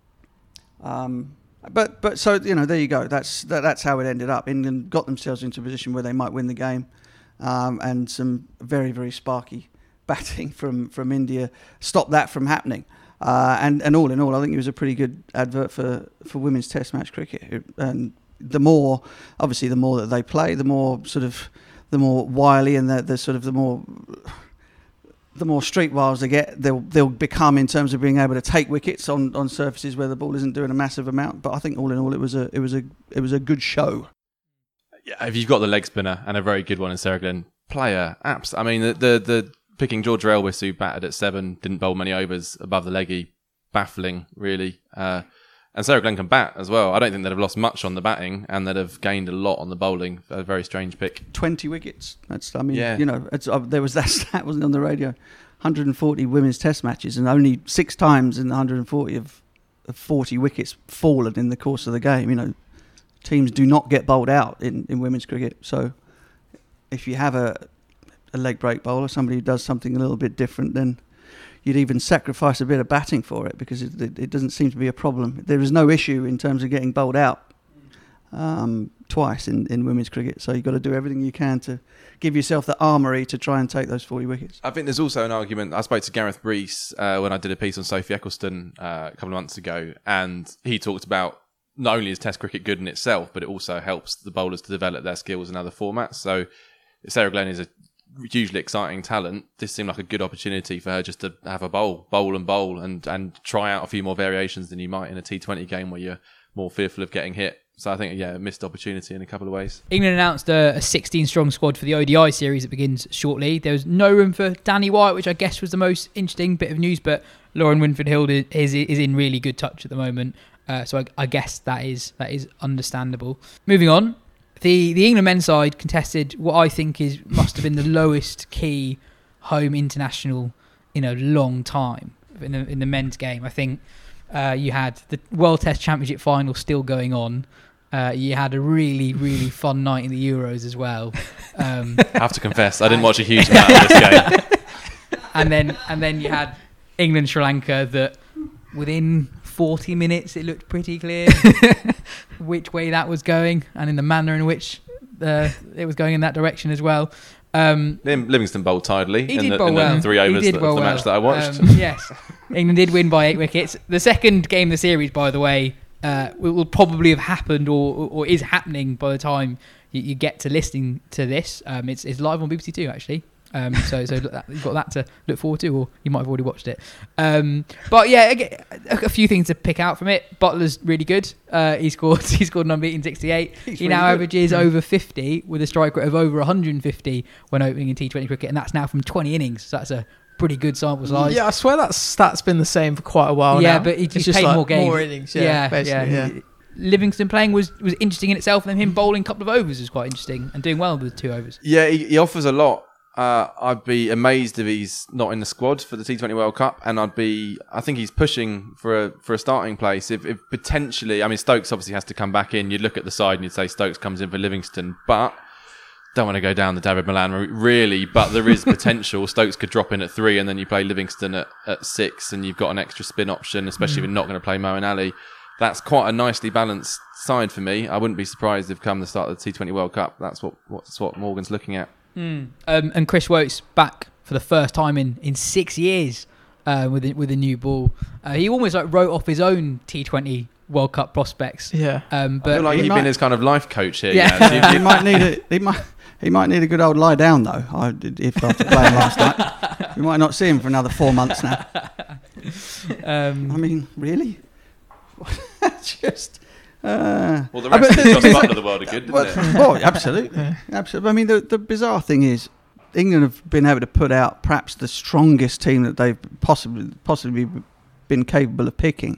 Um, but but so you know there you go. That's that, that's how it ended up. England got themselves into a position where they might win the game, um, and some very very sparky batting from, from India stopped that from happening. Uh, and, and all in all, I think it was a pretty good advert for, for women's Test match cricket. It, and the more, obviously, the more that they play, the more sort of, the more wily and the, the sort of the more, the more streetwise they get, they'll they'll become in terms of being able to take wickets on, on surfaces where the ball isn't doing a massive amount. But I think all in all, it was a it was a it was a good show. Yeah, if you've got the leg spinner and a very good one in Sarah Glenn, player, apps. I mean, the the. the Picking George Elwes, who batted at seven, didn't bowl many overs above the leggy, baffling, really. Uh, and Sarah Glenn can bat as well. I don't think they'd have lost much on the batting, and they'd have gained a lot on the bowling. A very strange pick. twenty wickets. That's, I mean, yeah. you know, it's, uh, there was that stat, wasn't it, on the radio? one hundred forty women's Test matches, and only six times in the one hundred forty of, of forty wickets fallen in the course of the game. You know, teams do not get bowled out in, in women's cricket. So if you have a a leg break bowler, somebody who does something a little bit different, then you'd even sacrifice a bit of batting for it, because it, it, it doesn't seem to be a problem. There is no issue in terms of getting bowled out um, twice in, in women's cricket, so you've got to do everything you can to give yourself the armoury to try and take those forty wickets. I think there's also an argument. I spoke to Gareth Breese uh, when I did a piece on Sophie Eccleston uh, a couple of months ago, and he talked about not only is Test cricket good in itself, but it also helps the bowlers to develop their skills in other formats. So Sarah Glenn is a hugely exciting talent. This seemed like a good opportunity for her just to have a bowl, bowl and bowl, and, and try out a few more variations than you might in a T twenty game where you're more fearful of getting hit. So I think, yeah, a missed opportunity in a couple of ways. England announced a sixteen-strong squad for the O D I series that begins shortly. There was no room for Danny Wyatt, which I guess was the most interesting bit of news, but Lauren Winford-Hill is is in really good touch at the moment. Uh, so I, I guess that is that is understandable. Moving on. The the England men's side contested what I think is must have been the lowest key home international in a long time in the in the men's game. I think uh, you had the World Test Championship final still going on. Uh, you had a really really fun night in the Euros as well. Um, I have to confess, I didn't watch a huge amount of this game. And then and then you had England Sri Lanka that within forty minutes it looked pretty clear which way that was going, and in the manner in which uh, it was going in that direction as well. Um, Livingston bowled tidily he in, did the, bowl in well. the three overs did of bowl the well. match that I watched. Um, yes, England did win by eight wickets. The second game of the series, by the way, uh, will probably have happened or, or is happening by the time you, you get to listening to this. Um, it's, it's live on B B C Two, actually. Um, so so that, you've got that to look forward to, or you might have already watched it. Um, but yeah, a, a few things to pick out from it. Butler's really good. Uh, he scored he scored an unbeaten sixty-eight. He's he really now good. averages over fifty with a strike rate of over one hundred fifty when opening in T twenty cricket, and that's now from twenty innings. So that's a pretty good sample size. Yeah, I swear that stat's been the same for quite a while yeah, now. but he It's just just played like more games. more innings. Yeah, yeah, basically. yeah. Yeah. Livingston playing was, was interesting in itself, and then him bowling a couple of overs was quite interesting and doing well with two overs. Yeah, he, he offers a lot. Uh, I'd be amazed if he's not in the squad for the T twenty World Cup, and I'd be. I think he's pushing for a for a starting place. If, if potentially, I mean, Stokes obviously has to come back in. You'd look at the side and you'd say Stokes comes in for Livingston, but don't want to go down the David Milan route, really, but there is potential. Stokes could drop in at three, and then you play Livingston at, at six, and you've got an extra spin option, especially mm. if you're not going to play Mo and Ali. That's quite a nicely balanced side for me. I wouldn't be surprised if come the start of the T twenty World Cup, that's what what's what Morgan's looking at. Mm. Um, and Chris Woakes back for the first time in, in six years uh, with a, with a new ball. Uh, he almost like wrote off his own T twenty World Cup prospects. Yeah, um, but I feel like he you've might, been his kind of life coach here. Yeah, yeah. he might need a he might he might need a good old lie down though. I, if after playing last night, we might not see him for another four months now. Um, I mean, really? Just. Uh, well, the rest of the Joss Butler of the world are good, didn't well, it? Well, absolutely, absolutely. I mean, the the bizarre thing is, England have been able to put out perhaps the strongest team that they've possibly possibly been capable of picking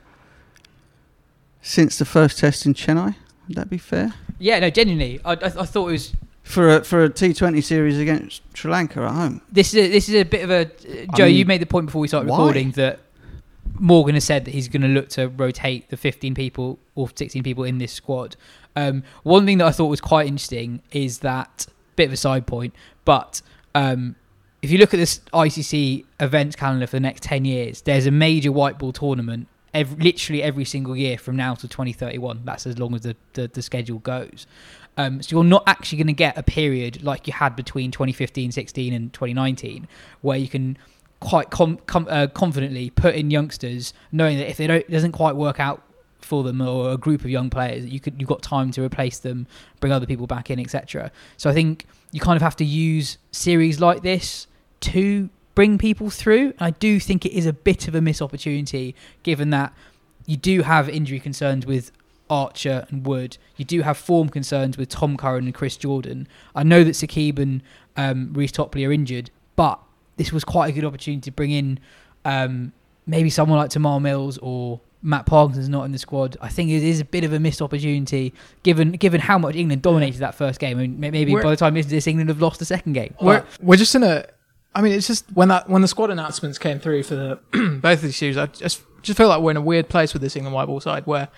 since the first test in Chennai. Would that be fair? Yeah, no, genuinely, I, I, I thought it was for a for a T twenty series against Sri Lanka at home. This is a, this is a bit of a uh, Joe. I mean, you made the point before we started why? recording that Morgan has said that he's going to look to rotate the fifteen people or sixteen people in this squad. Um, one thing that I thought was quite interesting is that, bit of a side point, but um, if you look at this I C C events calendar for the next ten years, there's a major white ball tournament every, literally every single year from now to twenty thirty-one. That's as long as the, the, the schedule goes. Um, so you're not actually going to get a period like you had between twenty fifteen, sixteen and twenty nineteen where you can quite com- com- uh, confidently put in youngsters, knowing that if they don't, it doesn't quite work out for them or a group of young players, you could you've got time to replace them, bring other people back in, et cetera. So I think you kind of have to use series like this to bring people through. And I do think it is a bit of a missed opportunity, given that you do have injury concerns with Archer and Wood. You do have form concerns with Tom Curran and Chris Jordan. I know that Saqib and um, Reece Topley are injured, but this was quite a good opportunity to bring in um, maybe someone like Tamar Mills or Matt Parkinson's not in the squad. I think it is a bit of a missed opportunity given given how much England dominated that first game. I mean, maybe we're, by the time this, this England have lost the second game. We're, we're just in a... I mean, it's just when that when the squad announcements came through for the both of these series, I just just feel like we're in a weird place with this England white ball side where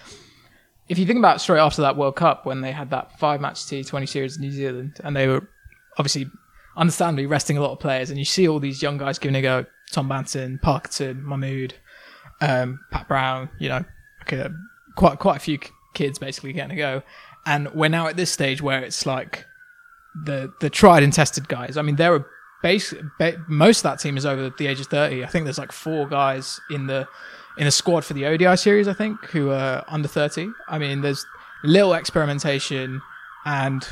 if you think about straight after that World Cup when they had that five-match T twenty series in New Zealand and they were obviously... understandably resting a lot of players, and you see all these young guys giving a go. Tom Banton, Parkinson, Mahmood, um, Pat Brown, you know, okay, quite quite a few kids basically getting a go. And we're now at this stage where it's like the the tried and tested guys. I mean, there are base ba- most of that team is over the age of thirty. I think there's like four guys in the in the squad for the O D I series, I think, who are under thirty. I mean, there's little experimentation and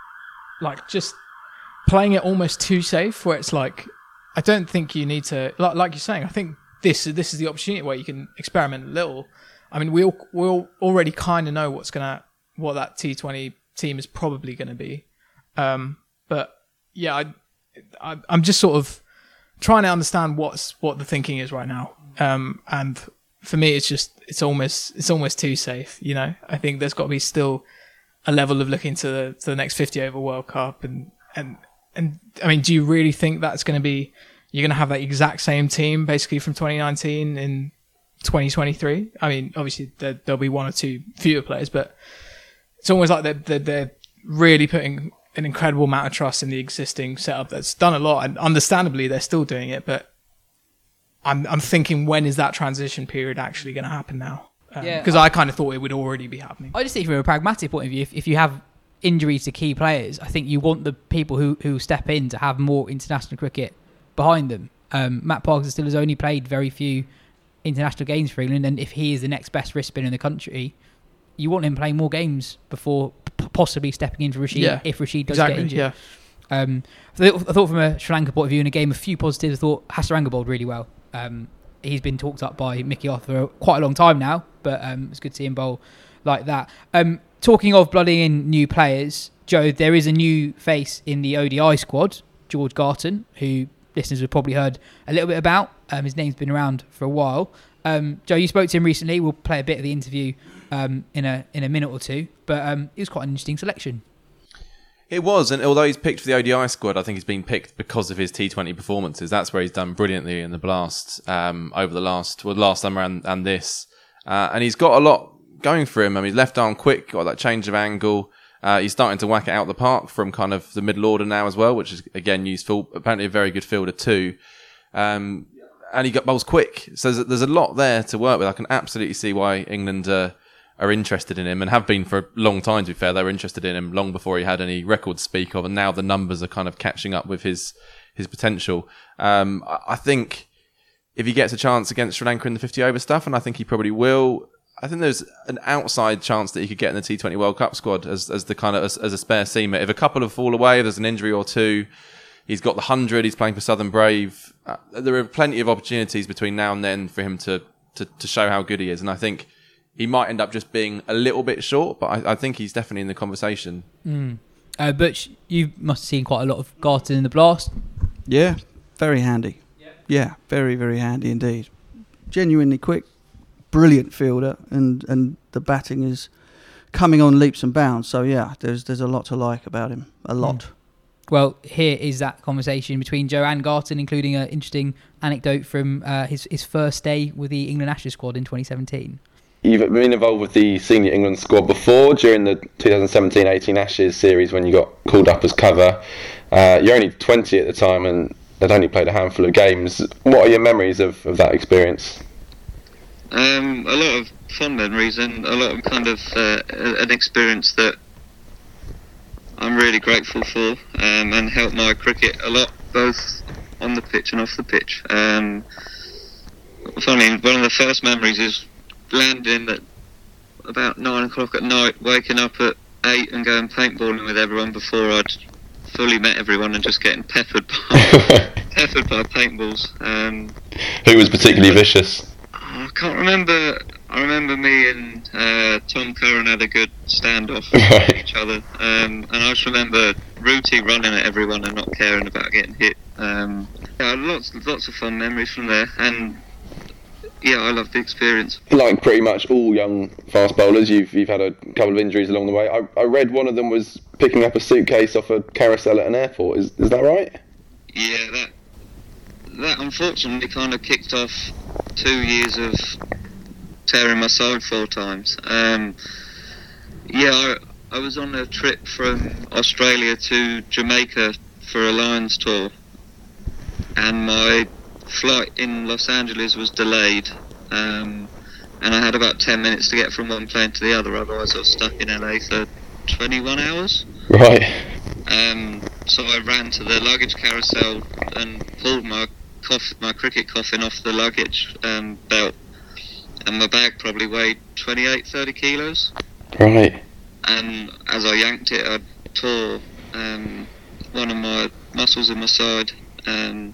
like just playing it almost too safe, where it's like, I don't think you need to, like, like you're saying, I think this this is the opportunity where you can experiment a little. I mean, we all, we all already kind of know what's gonna what that T twenty team is probably going to be, um, but yeah, I, I, I'm just sort of trying to understand what's what the thinking is right now, um, and for me, it's just it's almost it's almost too safe. You know, I think there's got to be still a level of looking to the to the next fifty over World Cup and and. And I mean, do you really think that's going to be, you're going to have that exact same team basically from twenty nineteen in twenty twenty-three? I mean, obviously there, there'll be one or two fewer players, but it's almost like they're, they're, they're really putting an incredible amount of trust in the existing setup that's done a lot. And understandably, they're still doing it, but I'm I'm thinking, when is that transition period actually going to happen now? Um, yeah, because I, I kind of thought it would already be happening. I just think from a pragmatic point of view, if, if you have injuries to key players, I think you want the people who, who step in to have more international cricket behind them. Um, Matt Parkinson still has only played very few international games for England, and if he is the next best wrist spinner in the country, you want him playing more games before p- possibly stepping in for Rashid yeah, if Rashid does exactly, get injured. Yeah. Um, I thought from a Sri Lanka point of view in a game, a few positives. I thought Hasaranga bowled really well. Um, he's been talked up by Mickey Arthur for quite a long time now, but um, it's good to see him bowl like that. Um, Talking of blooding in new players, Joe, there is a new face in the O D I squad, George Garton, who listeners have probably heard a little bit about. Um, his name's been around for a while. Um, Joe, you spoke to him recently. We'll play a bit of the interview um, in a in a minute or two, but um, it was quite an interesting selection. It was, and although he's picked for the O D I squad, I think he's been picked because of his T twenty performances. That's where he's done brilliantly in the Blast um, over the last well, last summer and, and this. Uh, and he's got a lot going for him. I mean, left arm quick, got that change of angle. Uh, he's starting to whack it out the park from kind of the middle order now as well, which is, again, useful. Apparently a very good fielder too. Um, and he got bowls quick. So there's, there's a lot there to work with. I can absolutely see why England uh, are interested in him and have been for a long time, to be fair. They were interested in him long before he had any record to speak of. And now the numbers are kind of catching up with his his potential. Um, I, I think if he gets a chance against Sri Lanka in the fifty over stuff, and I think he probably will, I think there's an outside chance that he could get in the T twenty World Cup squad as as the kind of as, as a spare seamer. If a couple of fall away, if there's an injury or two, he's got the hundred. He's playing for Southern Brave. Uh, there are plenty of opportunities between now and then for him to, to to show how good he is. And I think he might end up just being a little bit short, but I, I think he's definitely in the conversation. Mm. Uh, Butch, you must have seen quite a lot of Garton in the Blast. Yeah, very handy. Yeah, yeah very very handy indeed. Genuinely quick. Brilliant fielder, and, and the batting is coming on leaps and bounds. So yeah, there's there's a lot to like about him, a lot. Mm. Well, here is that conversation between Joe and Garton, including an interesting anecdote from uh, his his first day with the England Ashes squad in twenty seventeen. You've been involved with the senior England squad before during the twenty seventeen eighteen Ashes series when you got called up as cover. Uh, you're only twenty at the time and had only played a handful of games. What are your memories of, of that experience? Um, a lot of fond memories and a lot of kind of uh, an experience that I'm really grateful for, um, and helped my cricket a lot, both on the pitch and off the pitch. Um, funny, one of the first memories is landing at about nine o'clock at night, waking up at eight and going paintballing with everyone before I'd fully met everyone and just getting peppered by peppered by paintballs. Um, Who was particularly vicious? I can't remember. I remember me and uh, Tom Curran had a good standoff Right. with each other, um, and I just remember Rooty running at everyone and not caring about getting hit. Um, yeah, lots, lots of fun memories from there, and yeah, I love the experience. Like pretty much all young fast bowlers, you've you've had a couple of injuries along the way. I, I read one of them was picking up a suitcase off a carousel at an airport. Is is that right? Yeah, that that unfortunately kind of kicked off two years of tearing my side four times. Um, yeah, I, I was on a trip from Australia to Jamaica for a Lions tour, and my flight in Los Angeles was delayed, um, and I had about ten minutes to get from one plane to the other, otherwise I was stuck in L A for twenty-one hours. Right. Um, so I ran to the luggage carousel and pulled my coff- my cricket coffin off the luggage um, belt, and my bag probably weighed twenty-eight, thirty kilos. Right. And as I yanked it, I tore um, one of my muscles in my side. Um,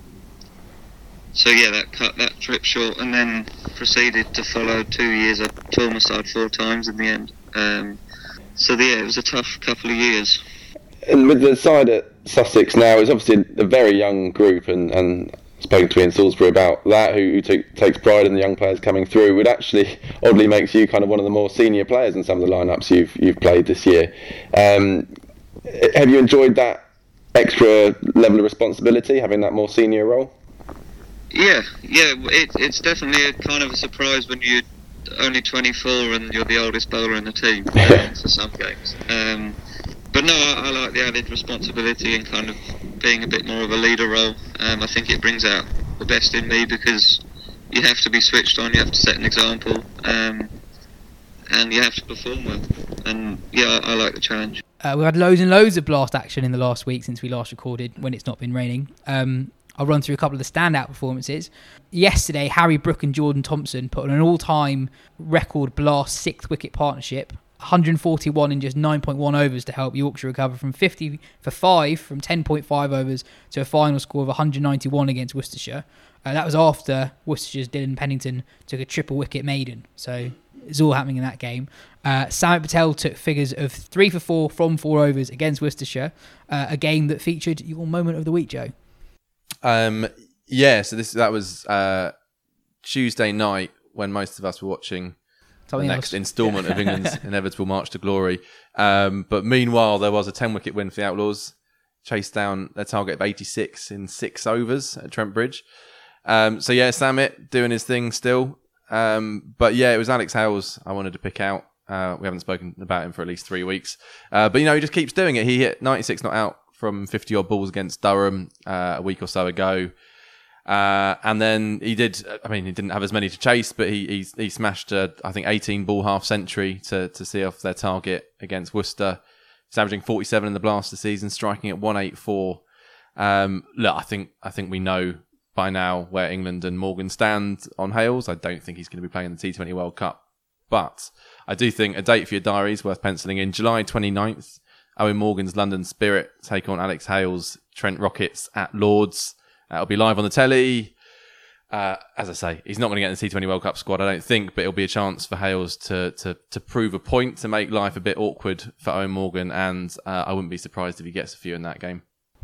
so yeah, that cut that trip short, and then proceeded to follow two years. I tore my side four times in the end. Um, so yeah, it was a tough couple of years. And with the side at Sussex now, it's obviously a very young group, and, and spoken to Ian Salisbury about that, who, who t- takes pride in the young players coming through, which actually oddly makes you kind of one of the more senior players in some of the lineups you've you've played this year. Um, have you enjoyed that extra level of responsibility, having that more senior role? Yeah, yeah, it, it's definitely a kind of a surprise when you're only twenty-four and you're the oldest bowler in the team um, for some games. Um, but no, I, I like the added responsibility and kind of being a bit more of a leader role. Um, I think it brings out the best in me because you have to be switched on, you have to set an example, um, and you have to perform well. And yeah, I, I like the challenge. Uh, we've had loads and loads of Blast action in the last week since we last recorded when it's not been raining. Um, I'll run through a couple of the standout performances. Yesterday, Harry Brook and Jordan Thompson put on an all-time record Blast sixth wicket partnership, one hundred forty-one in just nine point one overs to help Yorkshire recover from fifty for five from ten point five overs to a final score of one hundred ninety-one against Worcestershire. Uh, that was after Worcestershire's Dylan Pennington took a triple wicket maiden. So it's all happening in that game. Uh, Samit Patel took figures of three for four from four overs against Worcestershire, uh, a game that featured your moment of the week, Joe. Um, yeah, so this that was uh, Tuesday night when most of us were watching Something the next else. instalment of England's inevitable march to glory. Um, but meanwhile, there was a ten-wicket win for the Outlaws, chased down their target of eighty-six in six overs at Trent Bridge. Um, so yeah, Samit doing his thing still. Um, but yeah, it was Alex Hales I wanted to pick out. Uh, we haven't spoken about him for at least three weeks. Uh, but, you know, he just keeps doing it. He hit ninety-six not out from fifty-odd balls against Durham uh, a week or so ago. Uh, and then he did, I mean, he didn't have as many to chase, but he he, he smashed, a, I think, eighteen ball half century to, to see off their target against Worcester. He's averaging forty-seven in the Blaster season, striking at one eighty-four. Um, look, I think I think we know by now where England and Morgan stand on Hales. I don't think he's going to be playing in the T twenty World Cup. But I do think a date for your diary is worth penciling in. July twenty-ninth, Owen Morgan's London Spirit take on Alex Hales' Trent Rockets at Lords. It'll be live on the telly. Uh, as I say, he's not going to get in the T twenty World Cup squad, I don't think, but it'll be a chance for Hales to to to prove a point, to make life a bit awkward for Owen Morgan, and uh, I wouldn't be surprised if he gets a few in that game.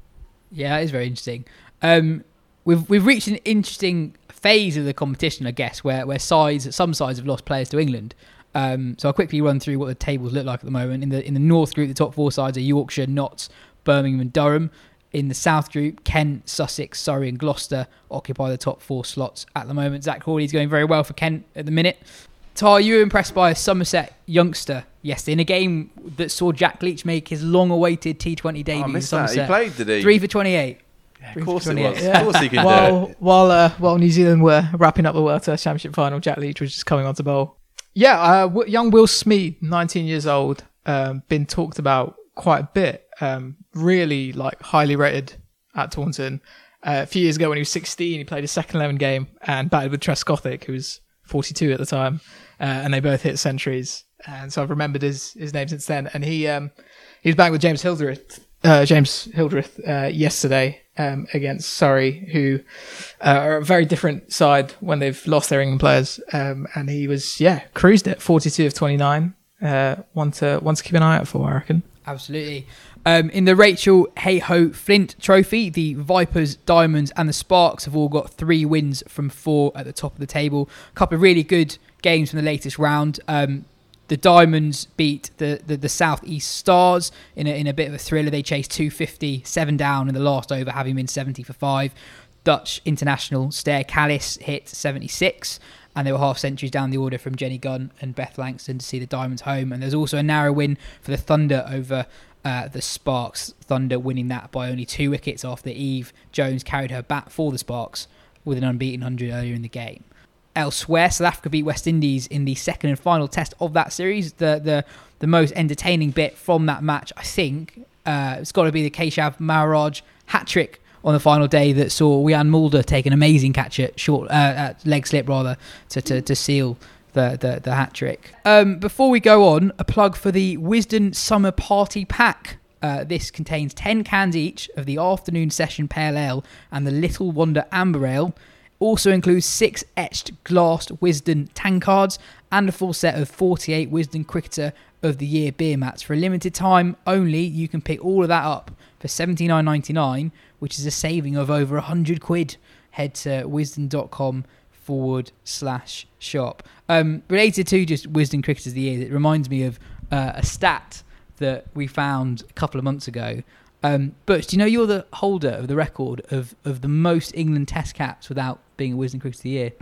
Yeah, it is very interesting. Um, we've we've reached an interesting phase of the competition, I guess, where where sides some sides have lost players to England. Um, so I'll quickly run through what the tables look like at the moment. In the in the North Group, the top four sides are Yorkshire, Notts, Birmingham, and Durham. In the South Group, Kent, Sussex, Surrey and Gloucester occupy the top four slots at the moment. Zach Hawley's going very well for Kent at the minute. Tar, you were impressed by a Somerset youngster yesterday in a game that saw Jack Leach make his long-awaited T twenty debut. Oh, I in missed that. Somerset. He played, did he? Three for twenty-eight. Yeah, of course it was. Yeah. Of course he can while do it. while uh, while New Zealand were wrapping up the World Test Championship final, Jack Leach was just coming onto bowl. Yeah, uh, w- young Will Smead, nineteen years old, um, been talked about quite a bit. Um, really, like highly rated at Taunton. Uh, a few years ago when he was sixteen, he played a second eleven game and batted with Trescothick, who was forty-two at the time, uh, and they both hit centuries. And so I've remembered his, his name since then. And he um, he was back with James Hildreth, uh, James Hildreth uh, yesterday um, against Surrey, who uh, are a very different side when they've lost their England players. Um, and he was, yeah, cruised it, forty-two of twenty-nine. Uh, one to one to keep an eye out for, I reckon. Absolutely. Um, in the Rachel Hayhoe Flint Trophy, the Vipers, Diamonds and the Sparks have all got three wins from four at the top of the table. A couple of really good games from the latest round. Um, the Diamonds beat the, the, the South East Stars in a, in a bit of a thriller. They chased two fifty, seven down in the last over, having been seventy for five. Dutch international Stair Callis hit seventy-six. And they were half centuries down the order from Jenny Gunn and Beth Langston to see the Diamonds home. And there's also a narrow win for the Thunder over uh, the Sparks. Thunder winning that by only two wickets after Eve Jones carried her bat for the Sparks with an unbeaten one hundred earlier in the game. Elsewhere, South Africa beat West Indies in the second and final test of that series. The the, the most entertaining bit from that match, I think, uh, it's got to be the Keshav Maharaj hat-trick on the final day that saw Wian Mulder take an amazing catch at short uh, at leg slip rather to, to, to seal the, the, the hat trick. Um, before we go on, a plug for the Wisden Summer Party Pack. Uh, this contains ten cans each of the Afternoon Session Pale Ale and the Little Wonder Amber Ale. Also includes six etched glassed Wisden tankards and a full set of forty-eight Wisden Cricketer of the Year beer mats. For a limited time only, you can pick all of that up for seventy-nine ninety-nine, which is a saving of over one hundred quid. Head to wisden.com forward slash shop. Um, related to just Wisden Cricketers of the Year, it reminds me of uh, a stat that we found a couple of months ago. Um, Butch, do you know you're the holder of the record of, of the most England Test caps without being a Wisden Cricketer of the Year?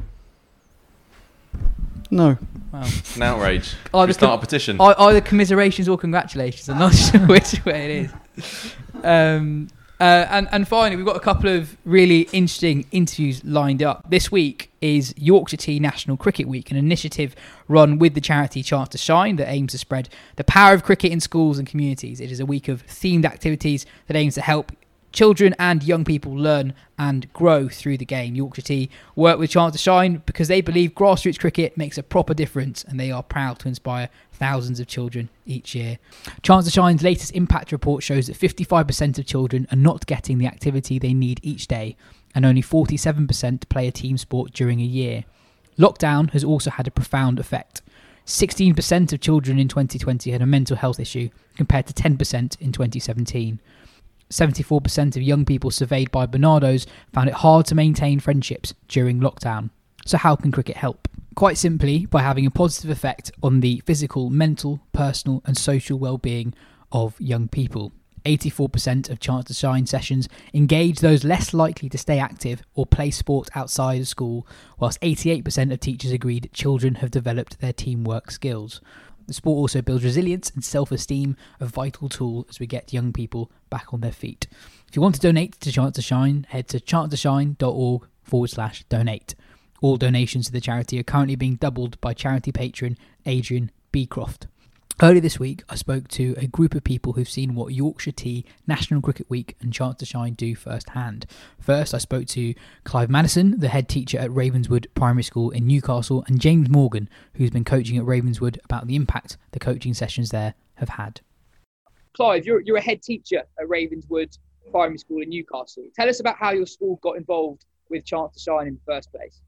No. Wow. It's an outrage. Should Either we start com- a petition? Either commiserations or congratulations. I'm not sure which way it is. Um, uh, and, and finally, we've got a couple of really interesting interviews lined up. This week is Yorkshire Tea National Cricket Week, an initiative run with the charity Chance to Shine that aims to spread the power of cricket in schools and communities. It is a week of themed activities that aims to help children and young people learn and grow through the game. Yorkshire Tea work with Chance to Shine because they believe grassroots cricket makes a proper difference, and they are proud to inspire thousands of children each year. Chance to Shine's latest impact report shows that fifty-five percent of children are not getting the activity they need each day, and only forty-seven percent play a team sport during a year. Lockdown has also had a profound effect. sixteen percent of children in twenty twenty had a mental health issue, compared to ten percent in twenty seventeen. seventy-four percent of young people surveyed by Barnardo's found it hard to maintain friendships during lockdown. So how can cricket help? Quite simply, by having a positive effect on the physical, mental, personal and social well-being of young people. eighty-four percent of Chance to Shine sessions engage those less likely to stay active or play sport outside of school, whilst eighty-eight percent of teachers agreed children have developed their teamwork skills. The sport also builds resilience and self-esteem, a vital tool as we get young people back on their feet. If you want to donate to Chance to Shine, head to chancetoshine.org forward slash donate. All donations to the charity are currently being doubled by charity patron Adrian Beecroft. Earlier this week, I spoke to a group of people who've seen what Yorkshire Tea, National Cricket Week and Chance to Shine do firsthand. First, I spoke to Clive Madison, the head teacher at Ravenswood Primary School in Newcastle, and James Morgan, who's been coaching at Ravenswood, about the impact the coaching sessions there have had. Clive, you're, you're a head teacher at Ravenswood Primary School in Newcastle. Tell us about how your school got involved with Chance to Shine in the first place.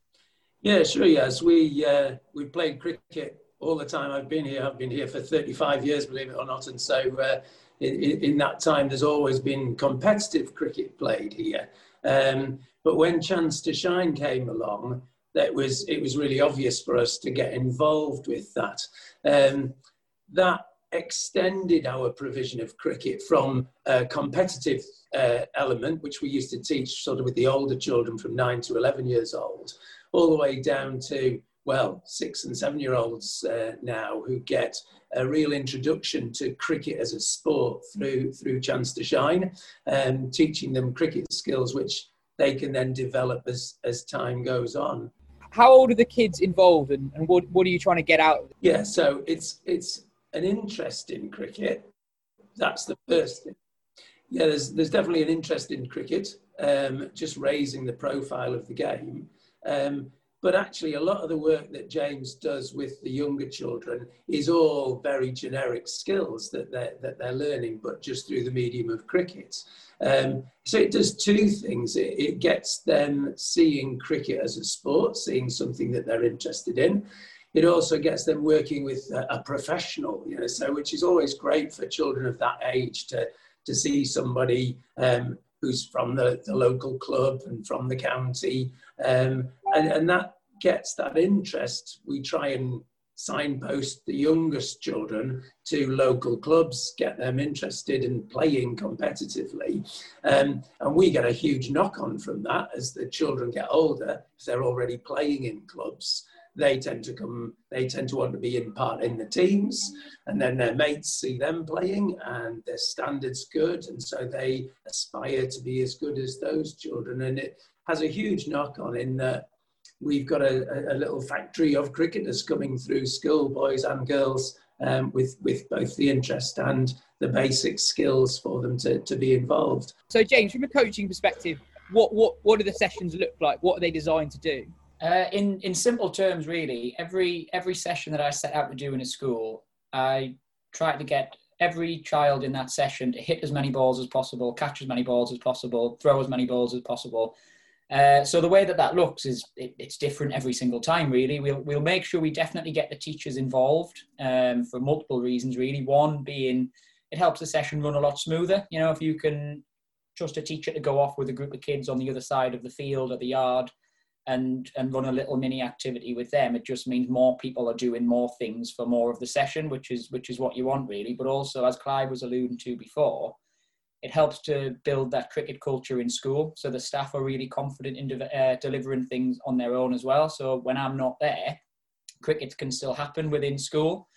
Yeah, sure, yes. We, uh, we played cricket all the time I've been here. I've been here for thirty-five years, believe it or not. And so uh, in, in that time, there's always been competitive cricket played here. Um, but when Chance to Shine came along, that was it was really obvious for us to get involved with that. Um, that extended our provision of cricket from a competitive uh, element, which we used to teach sort of with the older children from nine to eleven years old, all the way down to well, six and seven-year-olds uh, now who get a real introduction to cricket as a sport through through Chance to Shine, um, teaching them cricket skills which they can then develop as, as time goes on. How old are the kids involved, and, and what, what are you trying to get out of it? Yeah, so it's it's an interest in cricket. That's the first thing. Yeah, there's, there's definitely an interest in cricket, um, just raising the profile of the game. Um, But actually, a lot of the work that James does with the younger children is all very generic skills that they're, that they're learning, but just through the medium of cricket. Um, so it does two things. It, it gets them seeing cricket as a sport, seeing something that they're interested in. It also gets them working with a, a professional, you know, so which is always great for children of that age to, to see somebody um, who's from the, the local club and from the county. Um, and, and that gets that interest. We try and signpost the youngest children to local clubs, get them interested in playing competitively. Um, and we get a huge knock-on from that as the children get older. If they're already playing in clubs, they tend to come, they tend to want to be in part in the teams, and then their mates see them playing and their standards good, and so they aspire to be as good as those children. And it has a huge knock-on in that we've got a, a little factory of cricketers coming through school, boys and girls, um, with, with both the interest and the basic skills for them to, to be involved. So James, from a coaching perspective, what, what, what do the sessions look like? What are they designed to do? Uh, in, in simple terms, really, every every session that I set out to do in a school, I try to get every child in that session to hit as many balls as possible, catch as many balls as possible, throw as many balls as possible. Uh, so the way that that looks is it, it's different every single time, really. We'll we'll make sure we definitely get the teachers involved um, for multiple reasons, really. One being it helps the session run a lot smoother. You know, if you can trust a teacher to go off with a group of kids on the other side of the field or the yard and and run a little mini activity with them, it just means more people are doing more things for more of the session, which is which is what you want, really. But also, as Clive was alluding to before, it helps to build that cricket culture in school, so the staff are really confident in de- uh, delivering things on their own as well. So when I'm not there, cricket can still happen within school.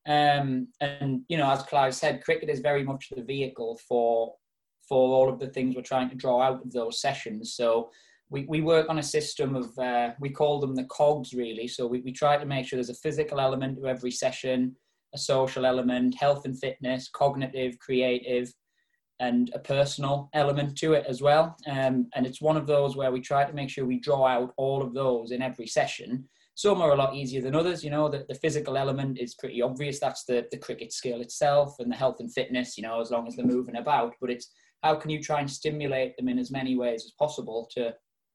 Um, and, you know, as Clive said, cricket is very much the vehicle for for all of the things we're trying to draw out of those sessions. So we, we work on a system of, uh, we call them the cogs, really. So we, we try to make sure there's a physical element to every session, a social element, health and fitness, cognitive, creative, and a personal element to it as well. Um, and it's one of those where we try to make sure we draw out all of those in every session. Some are a lot easier than others. You know, the, the physical element is pretty obvious. That's the, the cricket skill itself, and the health and fitness, you know, as long as they're moving about. But it's how can you try and stimulate them in as many ways as possible to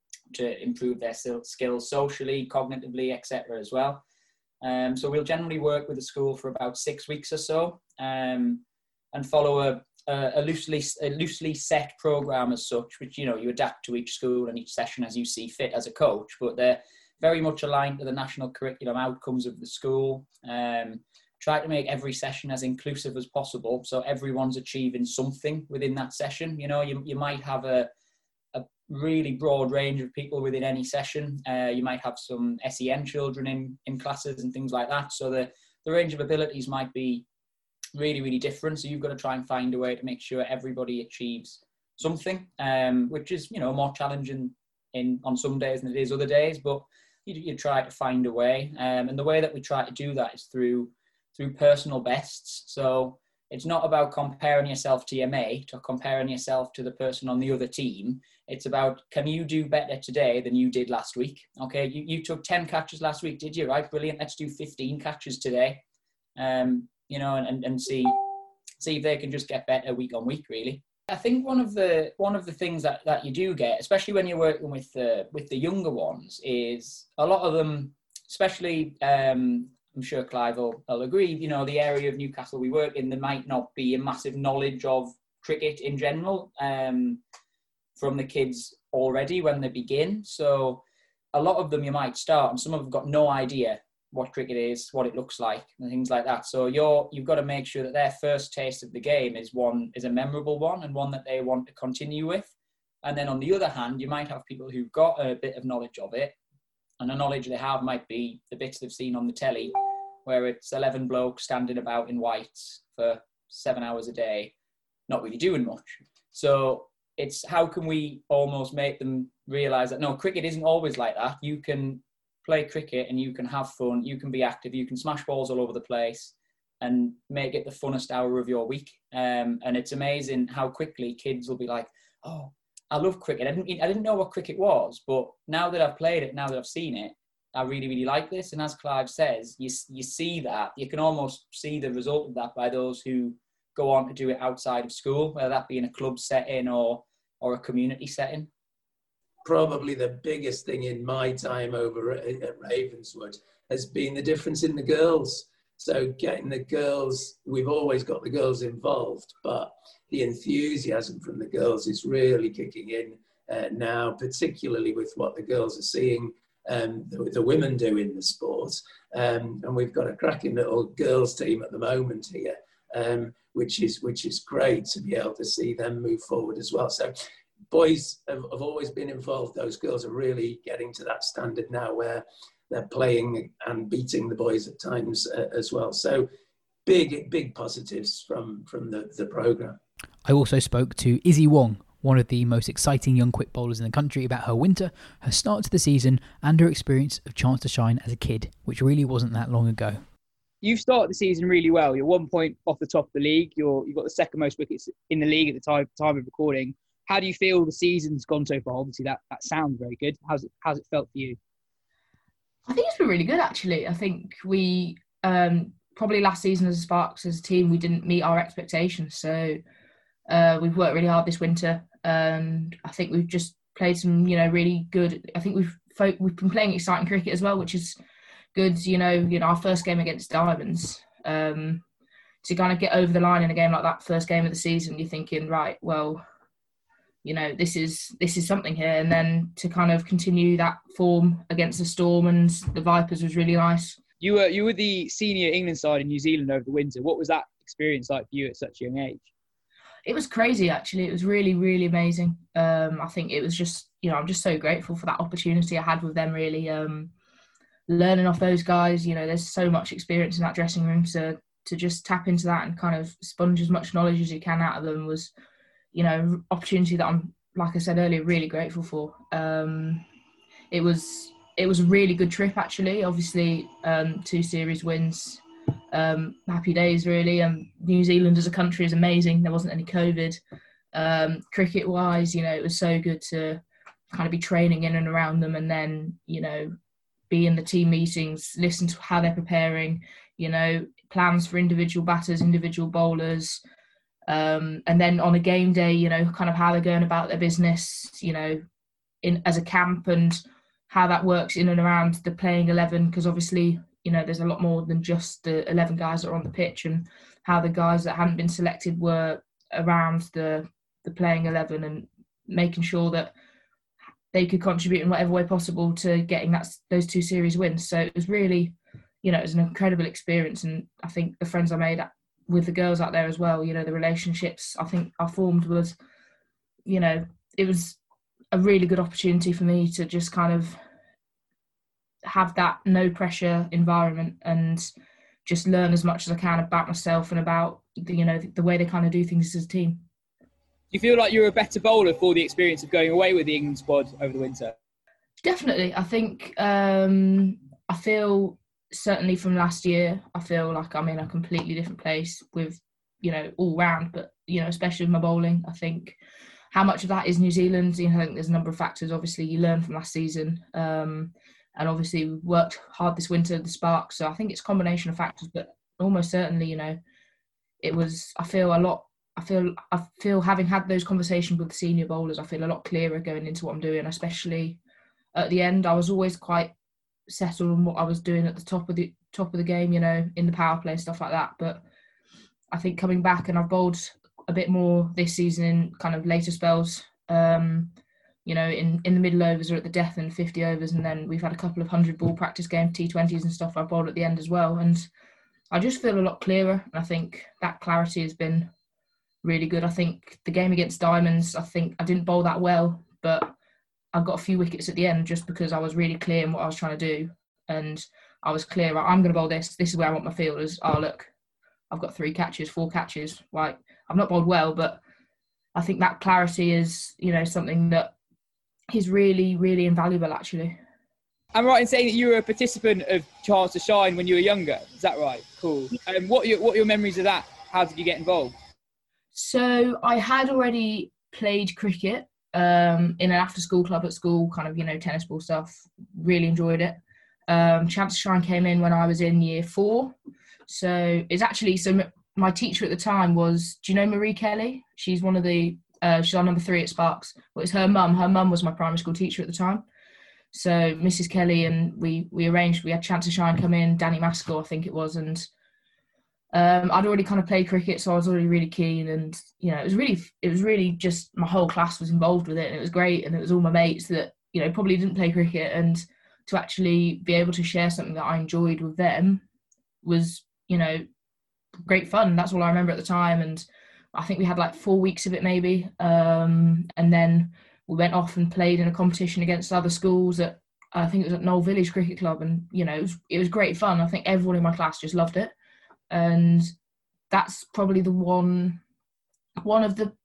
to improve their skills socially, cognitively, et cetera as well. Um, so we'll generally work with the school for about six weeks or so um, and follow a, a, a loosely a loosely set program as such, which, you know, you adapt to each school and each session as you see fit as a coach, but they're very much aligned to the national curriculum outcomes of the school. Um, try to make every session as inclusive as possible, so everyone's achieving something within that session. You know, you, you might have a a really broad range of people within any session. Uh, you might have some S E N children in, in classes and things like that. So the, the range of abilities might be really, really different. So you've got to try and find a way to make sure everybody achieves something, um, which is, you know, more challenging in on some days than it is other days. But you, you try to find a way, um, and the way that we try to do that is through through personal bests. So it's not about comparing yourself to your mate or comparing yourself to the person on the other team. It's about, can you do better today than you did last week? Okay, you, you took ten catches last week, did you? Right, brilliant. Let's do fifteen catches today. Um, you know, and, and see see if they can just get better week on week, really. I think one of the one of the things that, that you do get, especially when you're working with the with the younger ones, is a lot of them, especially um, I'm sure Clive will, will agree, you know, the area of Newcastle we work in, there might not be a massive knowledge of cricket in general um, from the kids already when they begin. So a lot of them you might start and some of them have got no idea what cricket is, what it looks like, and things like that. So you're, you've got to make sure that their first taste of the game is one is a memorable one and one that they want to continue with. And then on the other hand, you might have people who've got a bit of knowledge of it, and the knowledge they have might be the bits they've seen on the telly, where it's eleven blokes standing about in whites for seven hours a day, not really doing much. So it's how can we almost make them realise that, no, cricket isn't always like that. You can play cricket and you can have fun, you can be active, you can smash balls all over the place and make it the funnest hour of your week. Um, and it's amazing how quickly kids will be like, oh, I love cricket. I didn't, I didn't know what cricket was, but now that I've played it, now that I've seen it, I really, really like this. And as Clive says, you, you see that, you can almost see the result of that by those who go on to do it outside of school, whether that be in a club setting or, or a community setting. Probably the biggest thing in my time over at, at Ravenswood has been the difference in the girls. So getting the girls, we've always got the girls involved, but the enthusiasm from the girls is really kicking in uh, now, particularly with what the girls are seeing um, the, the women do in the sport. Um, and we've got a cracking little girls team at the moment here, um, which is which is great to be able to see them move forward as well. So boys have, have always been involved. Those girls are really getting to that standard now where they're playing and beating the boys at times uh, as well. So big, big positives from, from the, the programme. I also spoke to Izzy Wong, one of the most exciting young quick bowlers in the country, about her winter, her start to the season and her experience of Chance to Shine as a kid, which really wasn't that long ago. You've started the season really well. You're one point off the top of the league. You're, you've got the second most wickets in the league at the time, time of recording. How do you feel the season's gone so far? Obviously, that, that sounds very good. How's it, how's it felt for you? I think it's been really good, actually. I think we, um, probably last season as Sparks, as a team, we didn't meet our expectations. So uh, we've worked really hard this winter. And I think we've just played some, you know, really good. I think we've we've been playing exciting cricket as well, which is good. You know, you know, our first game against Diamonds, um, to kind of get over the line in a game like that, first game of the season, you're thinking, right, well, you know, this is this is something here. And then to kind of continue that form against the Storm and the Vipers was really nice. You were you were the senior England side in New Zealand over the winter. What was that experience like for you at such a young age? It was crazy, actually. It was really, really amazing. Um, I think it was just, you know, I'm just so grateful for that opportunity I had with them, really. Um, learning off those guys, you know, there's so much experience in that dressing room. So to just tap into that and kind of sponge as much knowledge as you can out of them was, you know, opportunity that I'm, like I said earlier, really grateful for. Um, it was it was a really good trip, actually. Obviously, um, two series wins. Um, happy days, really. Um, New Zealand as a country is amazing. There wasn't any COVID. Um, cricket-wise, you know, it was so good to kind of be training in and around them, and then, you know, be in the team meetings, listen to how they're preparing, you know, plans for individual batters, individual bowlers, um, and then on a game day, you know, kind of how they're going about their business, you know, in as a camp, and how that works in and around the playing eleven, because obviously, you know, there's a lot more than just the eleven guys that are on the pitch, and how the guys that hadn't been selected were around the the playing eleven and making sure that they could contribute in whatever way possible to getting that those two series wins. So it was really, you know, it was an incredible experience. And I think the friends I made with the girls out there as well, you know, the relationships I think I formed was, you know, it was a really good opportunity for me to just kind of have that no pressure environment and just learn as much as I can about myself and about the, you know, the, the way they kind of do things as a team. Do you feel like you're a better bowler for the experience of going away with the England squad over the winter? Definitely. I think um, I feel certainly from last year, I feel like I'm in a completely different place with, you know, all round, but, you know, especially with my bowling. I think how much of that is New Zealand? You know, I think there's a number of factors. Obviously, you learn from last season. Um, and obviously, we've worked hard this winter, the spark. So I think it's a combination of factors, but almost certainly, you know, it was, I feel a lot, I feel, I feel having had those conversations with the senior bowlers, I feel a lot clearer going into what I'm doing, especially at the end. I was always quite settled on what I was doing at the top of the top of the game, you know, in the power play and stuff like that. But I think coming back, and I've bowled a bit more this season in kind of later spells, um, you know, in, in the middle overs or at the death and fifty overs. And then we've had a couple of hundred ball practice game, T twenties and stuff I've bowled at the end as well. And I just feel a lot clearer. And I think that clarity has been really good. I think the game against Diamonds, I think I didn't bowl that well, but I got a few wickets at the end just because I was really clear in what I was trying to do. And I was clear, right, I'm going to bowl this. This is where I want my fielders. Oh, look, I've got three catches, four catches. Like, I've not bowled well, but I think that clarity is, you know, something that is really, really invaluable, actually. I'm right in saying that you were a participant of Chance to Shine when you were younger. Is that right? Cool. And um, what are your, what are your memories of that? How did you get involved? So I had already played cricket um, in an after-school club at school, kind of, you know, tennis ball stuff. Really enjoyed it. Um, Chance to Shine came in when I was in year four. So it's actually, so m- my teacher at the time was, do you know Marie Kelly? She's one of the, uh, she's on number three at Sparks. Well, it's her mum. Her mum was my primary school teacher at the time. So Missus Kelly, and we, we arranged, we had Chance to Shine come in, Danny Maskell, I think it was, and um, I'd already kind of played cricket, so I was already really keen, and, you know, it was really, it was really just, my whole class was involved with it, and it was great, and it was all my mates that, you know, probably didn't play cricket, and to actually be able to share something that I enjoyed with them was, you know, great fun. That's all I remember at the time, and I think we had like four weeks of it maybe, um, and then we went off and played in a competition against other schools at, I think it was at Knoll Village Cricket Club, and, you know, it was, it was great fun. I think everyone in my class just loved it, and that's probably the one, one of the,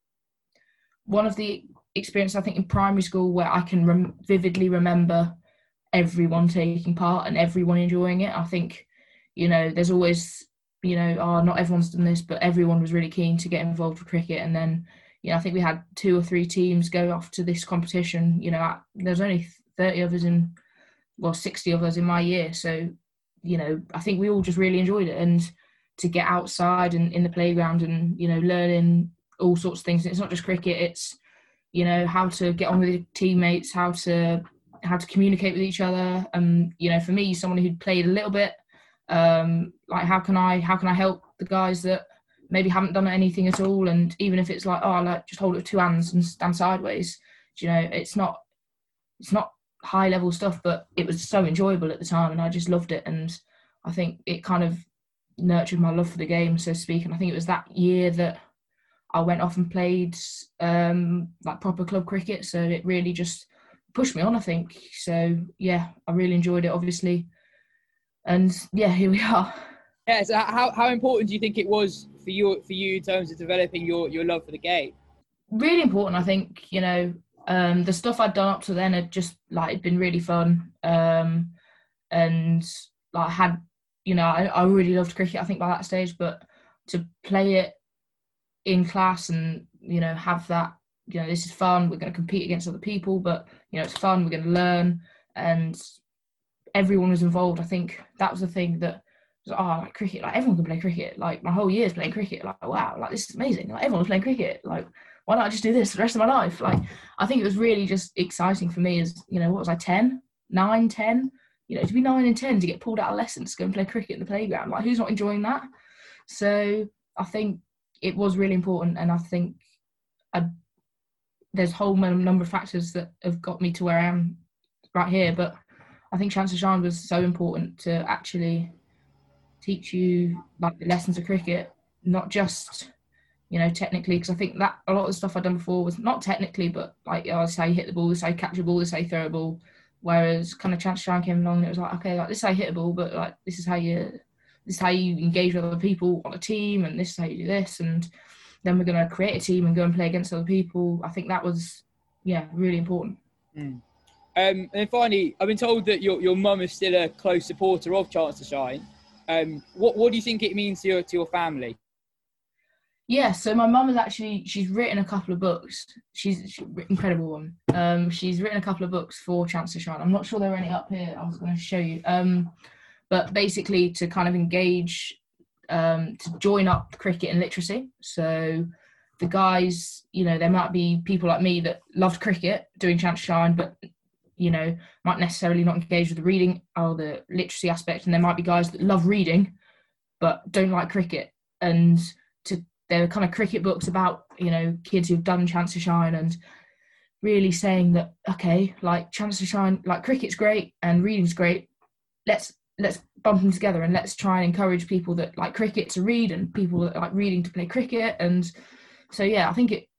one of the experiences I think in primary school where I can rem- vividly remember everyone taking part and everyone enjoying it. I think, you know, there's always, you know, oh, not everyone's done this, but everyone was really keen to get involved with cricket, and then, you know, I think we had two or three teams go off to this competition. You know, there's only thirty of us in, well, sixty of us in my year. So, you know, I think we all just really enjoyed it. And to get outside and in the playground and, you know, learning all sorts of things. And it's not just cricket. It's, you know, how to get on with your teammates, how to how to communicate with each other. And, you know, for me, someone who'd played a little bit, um, like how can I how can I help the guys that maybe haven't done anything at all, and even if it's like, oh, like just hold it with two hands and stand sideways, you know, it's not it's not high level stuff, but it was so enjoyable at the time, and I just loved it. And I think it kind of nurtured my love for the game, so to speak. And I think it was that year that I went off and played um, like proper club cricket, so it really just pushed me on, I think. So yeah, I really enjoyed it, obviously, and yeah, here we are. Yeah, so how, how important do you think it was for you for you in terms of developing your, your love for the game? Really important, I think. You know, um, the stuff I'd done up to then had just like it'd been really fun, um, and like had, you know, I, I really loved cricket, I think, by that stage. But to play it in class and, you know, have that, you know, this is fun. We're going to compete against other people, but, you know, it's fun. We're going to learn, and everyone was involved. I think that was the thing that. Oh, like cricket, like everyone can play cricket. Like my whole year's playing cricket. Like, wow, like this is amazing. Like everyone's playing cricket. Like, why not just do this for the rest of my life? Like, I think it was really just exciting for me as, you know, what was I, ten, nine, ten? You know, to be nine and ten, to get pulled out of lessons to go and play cricket in the playground. Like, who's not enjoying that? So I think it was really important. And I think I, there's a whole number of factors that have got me to where I am right here. But I think Chance to Shine was so important to actually teach you like the lessons of cricket, not just, you know, technically, because I think that a lot of the stuff I'd done before was not technically, but like, oh, this is how you hit the ball, this is how you catch a ball, this is how you throw a ball. Whereas kind of Chance to Shine came along and it was like, okay, like this is how you hit a ball, but like this is how you this is how you engage with other people on a team, and this is how you do this, and then we're going to create a team and go and play against other people. I think that was, yeah, really important. Mm. Um, and finally, I've been told that your your mum is still a close supporter of Chance to Shine. Um, what what do you think it means to your to your family? Yeah, so my mum has actually, she's written a couple of books. She's, she's an incredible one. Um, she's written a couple of books for Chance to Shine. I'm not sure there are any up here. I was going to show you. Um, but basically to kind of engage, um, to join up cricket and literacy. So the guys, you know, there might be people like me that loved cricket doing Chance to Shine, but you know, might necessarily not engage with the reading or the literacy aspect. And there might be guys that love reading, but don't like cricket. And to there are kind of cricket books about, you know, kids who've done Chance to Shine and really saying that, okay, like Chance to Shine, like cricket's great and reading's great. Let's, let's bump them together and let's try and encourage people that like cricket to read and people that like reading to play cricket. And so, yeah, I think it,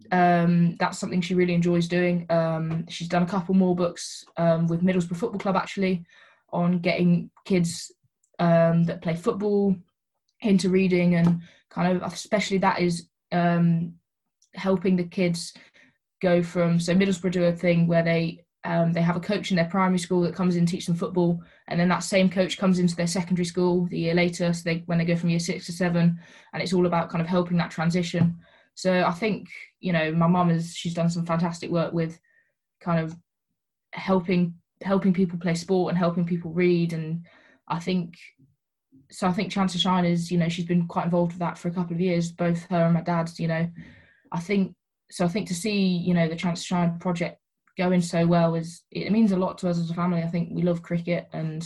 Um, that's something she really enjoys doing. Um, she's done a couple more books um, with Middlesbrough Football Club actually on getting kids um, that play football into reading, and kind of especially that is um, helping the kids go from, so Middlesbrough do a thing where they um, they have a coach in their primary school that comes in and teaches them football, and then that same coach comes into their secondary school the year later, so they when they go from year six to seven, and it's all about kind of helping that transition. So I think, you know, my mum is, she's done some fantastic work with kind of helping helping people play sport and helping people read. And I think, so I think Chance to Shine is, you know, she's been quite involved with that for a couple of years, both her and my dad's, you know. I think, so I think to see, you know, the Chance to Shine project going so well is, it means a lot to us as a family. I think we love cricket and,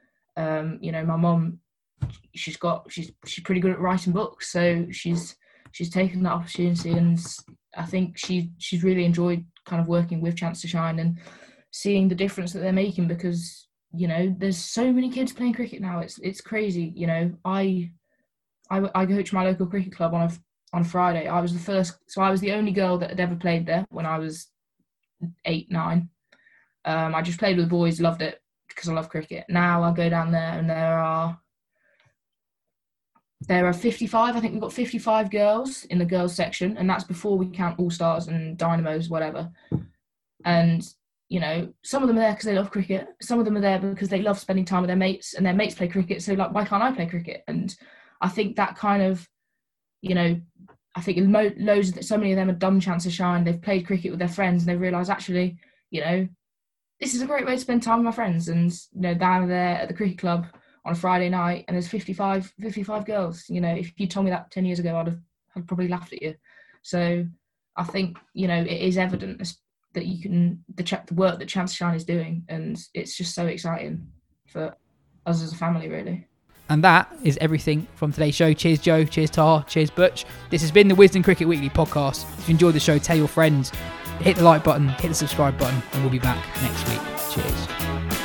um, you know, my mum, she's got, she's, she's pretty good at writing books. So she's, she's taken that opportunity, and I think she she's really enjoyed kind of working with Chance to Shine and seeing the difference that they're making, because, you know, there's so many kids playing cricket now. It's it's crazy. You know, I I, I coach my local cricket club on a on Friday. I was the first, so I was the only girl that had ever played there when I was eight, nine. Um, I just played with the boys, loved it because I love cricket. Now I go down there and there are There are fifty-five, I think we've got fifty-five girls in the girls section, and that's before we count All-Stars and Dynamos, whatever. And, you know, some of them are there because they love cricket. Some of them are there because they love spending time with their mates, and their mates play cricket. So, like, why can't I play cricket? And I think that kind of, you know, I think mo- loads of, so many of them have done Chance to Shine. They've played cricket with their friends, and they've realised, actually, you know, this is a great way to spend time with my friends. And, you know, down there at the cricket club on a Friday night, and there's fifty-five, fifty-five girls. You know, if you told me that ten years ago, I'd have I'd probably laughed at you. So I think, you know, it is evident that you can, the, ch- the work that Chance to Shine is doing, and it's just so exciting for us as a family, really. And that is everything from today's show. Cheers, Joe. Cheers, Tar. Cheers, Butch. This has been the Wisden Cricket Weekly podcast. If you enjoyed the show, tell your friends. Hit the like button, hit the subscribe button, and we'll be back next week. Cheers.